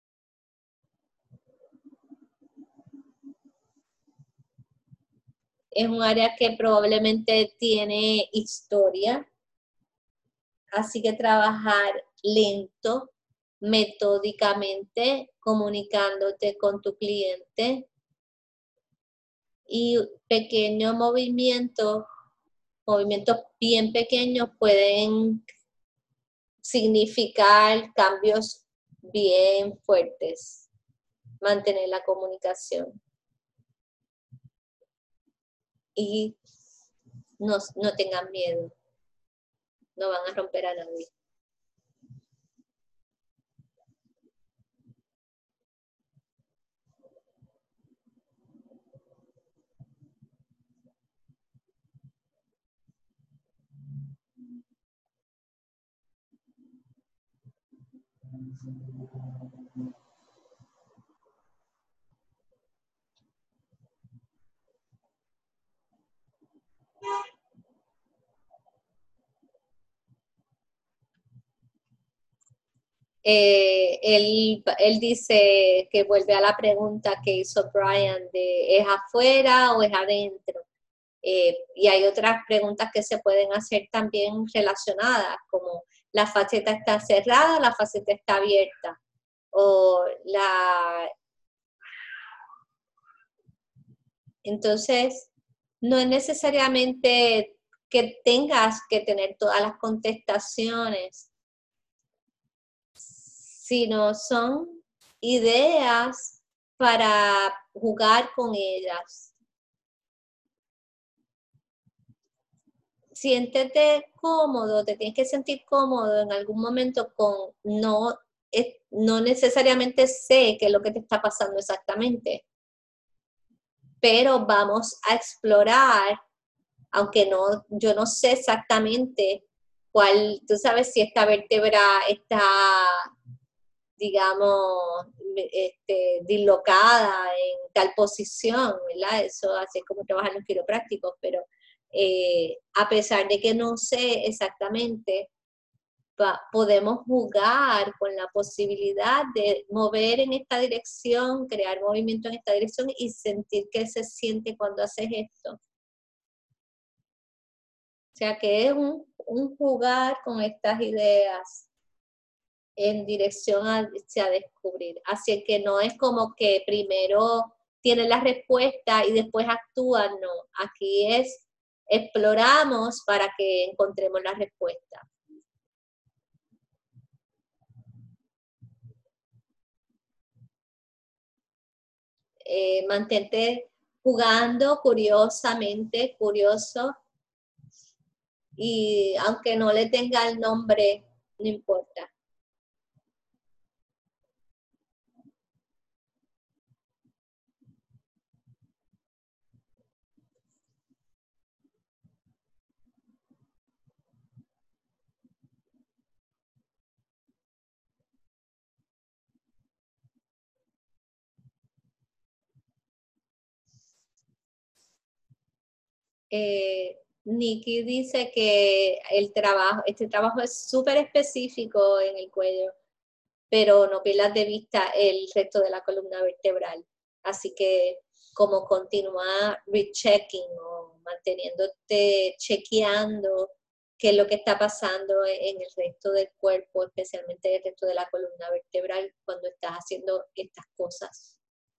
[SPEAKER 1] Es un área que probablemente tiene historia. Así que trabajar lento, metódicamente, comunicándote con tu cliente y pequeños movimientos, movimientos bien pequeños pueden significar cambios bien fuertes. Mantener la comunicación. Y no, no tengan miedo. No van a romper a nadie. Eh, él, él dice que vuelve a la pregunta que hizo Brian de ¿es afuera o es adentro? Eh, y hay otras preguntas que se pueden hacer también relacionadas, como la faceta está cerrada, la faceta está abierta, o la... Entonces, no es necesariamente que tengas que tener todas las contestaciones, sino son ideas para jugar con ellas. Siéntete cómodo, te tienes que sentir cómodo en algún momento con no, no necesariamente sé qué es lo que te está pasando exactamente, pero vamos a explorar, aunque no, yo no sé exactamente cuál, tú sabes si esta vértebra está, digamos, este, dislocada en tal posición, ¿verdad? Eso así es como trabajan los quiroprácticos, pero eh, a pesar de que no sé exactamente, pa, podemos jugar con la posibilidad de mover en esta dirección, crear movimiento en esta dirección y sentir qué se siente cuando haces esto. O sea que es un, un jugar con estas ideas en dirección a, a descubrir. Así que no es como que primero tienen la respuesta y después actúan, no. Aquí es exploramos para que encontremos la respuesta. Eh, mantente jugando curiosamente, curioso, y aunque no le tenga el nombre, no importa. Eh, Nikki dice que el trabajo, este trabajo es súper específico en el cuello, pero no pierdas de vista el resto de la columna vertebral. Así que como continuar rechecking o manteniéndote chequeando qué es lo que está pasando en el resto del cuerpo, especialmente el resto de la columna vertebral cuando estás haciendo estas cosas.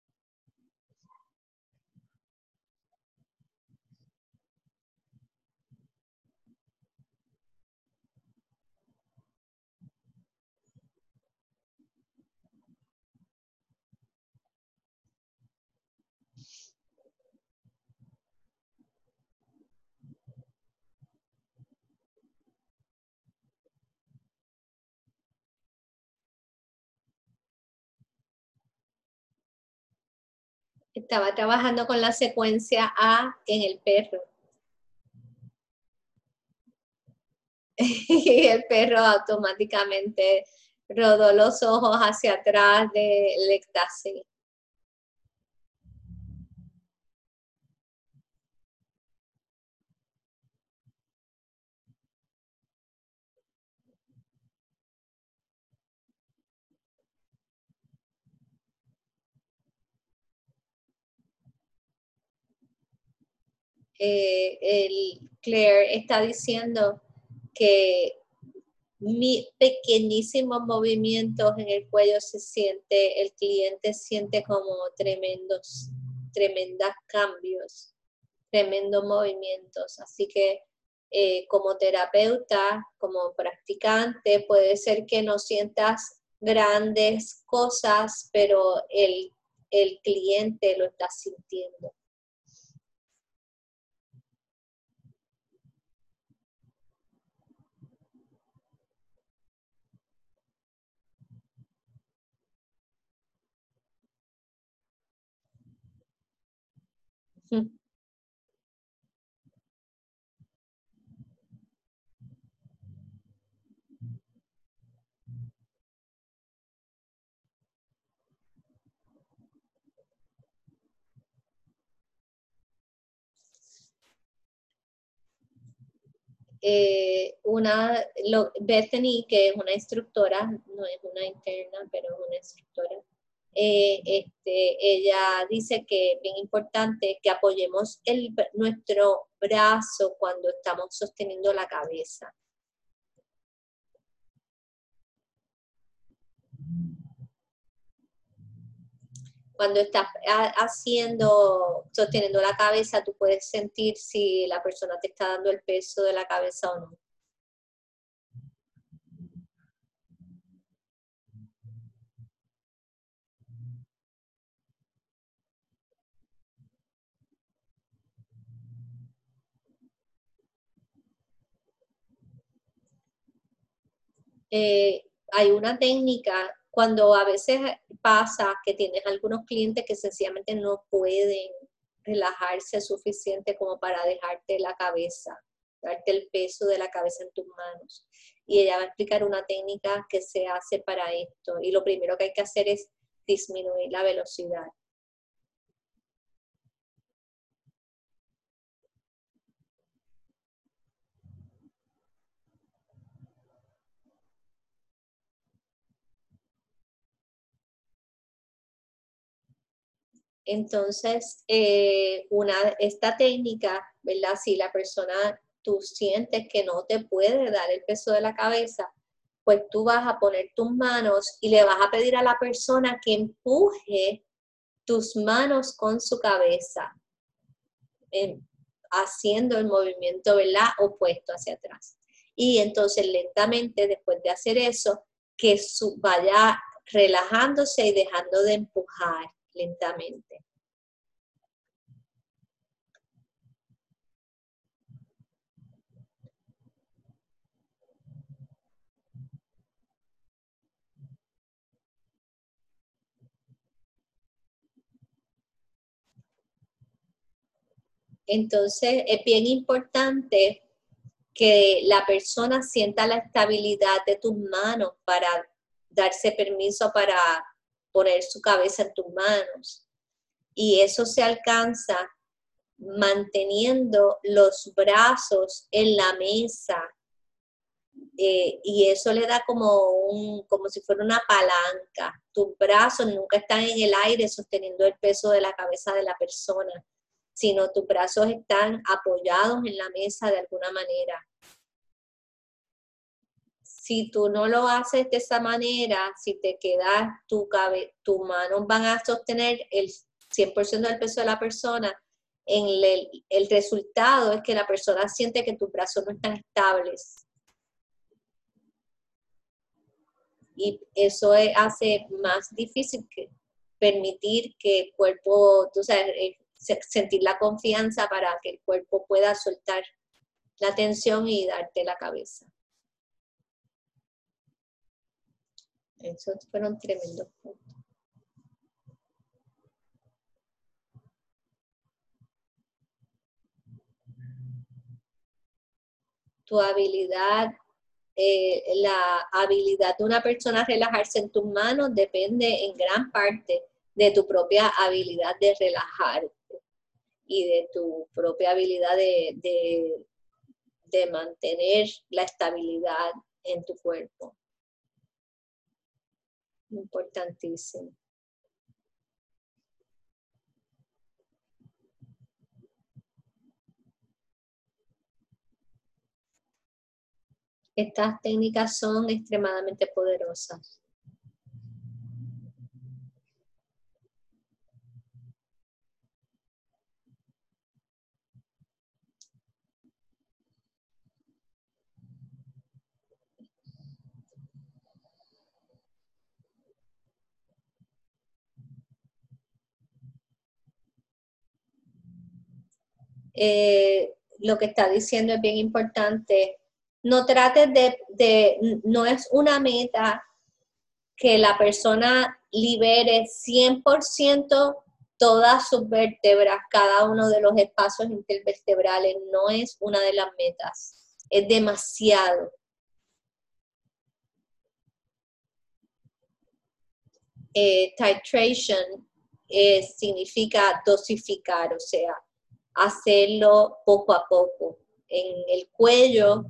[SPEAKER 1] Estaba trabajando con la secuencia A en el perro. Y el perro automáticamente rodó los ojos hacia atrás del éxtasis. Eh, el Claire está diciendo que mi pequeñísimos movimientos en el cuello se siente, el cliente siente como tremendos, tremendos cambios, tremendos movimientos. Así que eh, como terapeuta, como practicante, puede ser que no sientas grandes cosas, pero el, el cliente lo está sintiendo. Eh, una, lo, Bethany, que es una instructora, no es una interna, pero es una instructora, eh, este, ella dice que es bien importante que apoyemos el, nuestro brazo cuando estamos sosteniendo la cabeza. Cuando estás haciendo, sosteniendo la cabeza, tú puedes sentir si la persona te está dando el peso de la cabeza o no. Eh, hay una técnica, cuando a veces pasa que tienes algunos clientes que sencillamente no pueden relajarse suficiente como para dejarte la cabeza, darte el peso de la cabeza en tus manos. Y ella va a explicar una técnica que se hace para esto. Y lo primero que hay que hacer es disminuir la velocidad. Entonces, eh, una, esta técnica, ¿verdad? Si la persona, tú sientes que no te puede dar el peso de la cabeza, pues tú vas a poner tus manos y le vas a pedir a la persona que empuje tus manos con su cabeza, eh, haciendo el movimiento, ¿verdad? Opuesto hacia atrás. Y entonces lentamente, después de hacer eso, que su, vaya relajándose y dejando de empujar lentamente. Entonces, es bien importante que la persona sienta la estabilidad de tus manos para darse permiso para poner su cabeza en tus manos. Y eso se alcanza manteniendo los brazos en la mesa, eh, y eso le da como, un, como si fuera una palanca. Tus brazos nunca están en el aire sosteniendo el peso de la cabeza de la persona, sino tus brazos están apoyados en la mesa de alguna manera. Si tú no lo haces de esa manera, si te quedas, tu, cabe, tus manos van a sostener el cien por ciento del peso de la persona, en el, el resultado es que la persona siente que tus brazos no están estables. Y eso es, hace más difícil que permitir que el cuerpo, tú sabes, eh, sentir la confianza para que el cuerpo pueda soltar la tensión y darte la cabeza. Esos fueron tremendos puntos. Tu habilidad, eh, la habilidad de una persona a relajarse en tus manos depende en gran parte de tu propia habilidad de relajarte y de tu propia habilidad de, de, de mantener la estabilidad en tu cuerpo. Importantísimo. Estas técnicas son extremadamente poderosas. Eh, lo que está diciendo es bien importante. No trates de, de, no es una meta que la persona libere cien por ciento todas sus vértebras, cada uno de los espacios intervertebrales. No es una de las metas. Es demasiado. Eh, titration eh, significa dosificar, o sea, hacerlo poco a poco. En el cuello,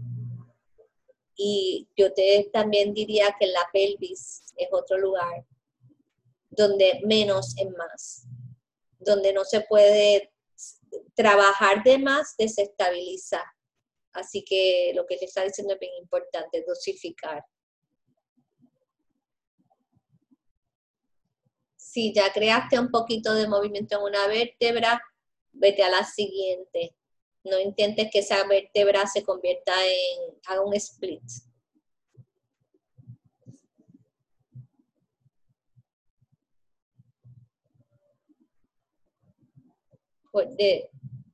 [SPEAKER 1] y yo te también diría que en la pelvis es otro lugar donde menos es más, donde no se puede trabajar de más, desestabiliza. Así que lo que te está diciendo es bien importante, dosificar. Si ya creaste un poquito de movimiento en una vértebra, vete a la siguiente. No intentes que esa vértebra se convierta en, haga un split. De,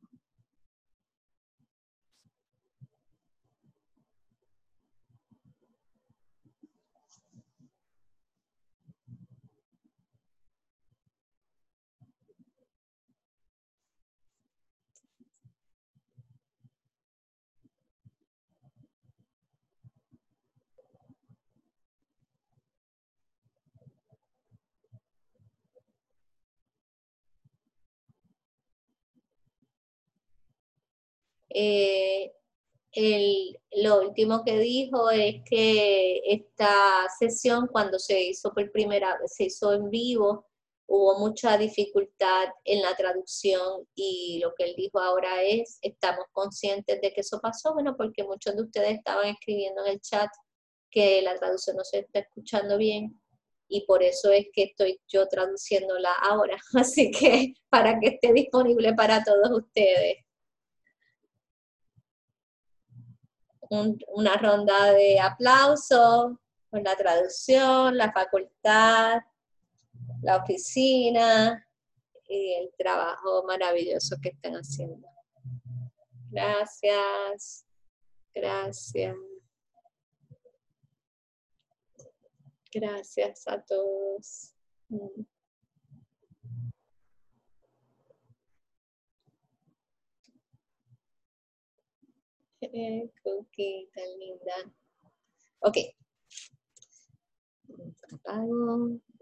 [SPEAKER 1] eh, el, lo último que dijo es que esta sesión, cuando se hizo por primera vez, se hizo en vivo, hubo mucha dificultad en la traducción, y lo que él dijo ahora es, estamos conscientes de que eso pasó, bueno, porque muchos de ustedes estaban escribiendo en el chat que la traducción no se está escuchando bien, y por eso es que estoy yo traduciéndola ahora, así que para que esté disponible para todos ustedes. Un, una ronda de aplausos por la traducción, la facultad, la oficina y el trabajo maravilloso que están haciendo. Gracias, gracias. Gracias a todos. Eh, cookie, tan linda. Ok. Apago.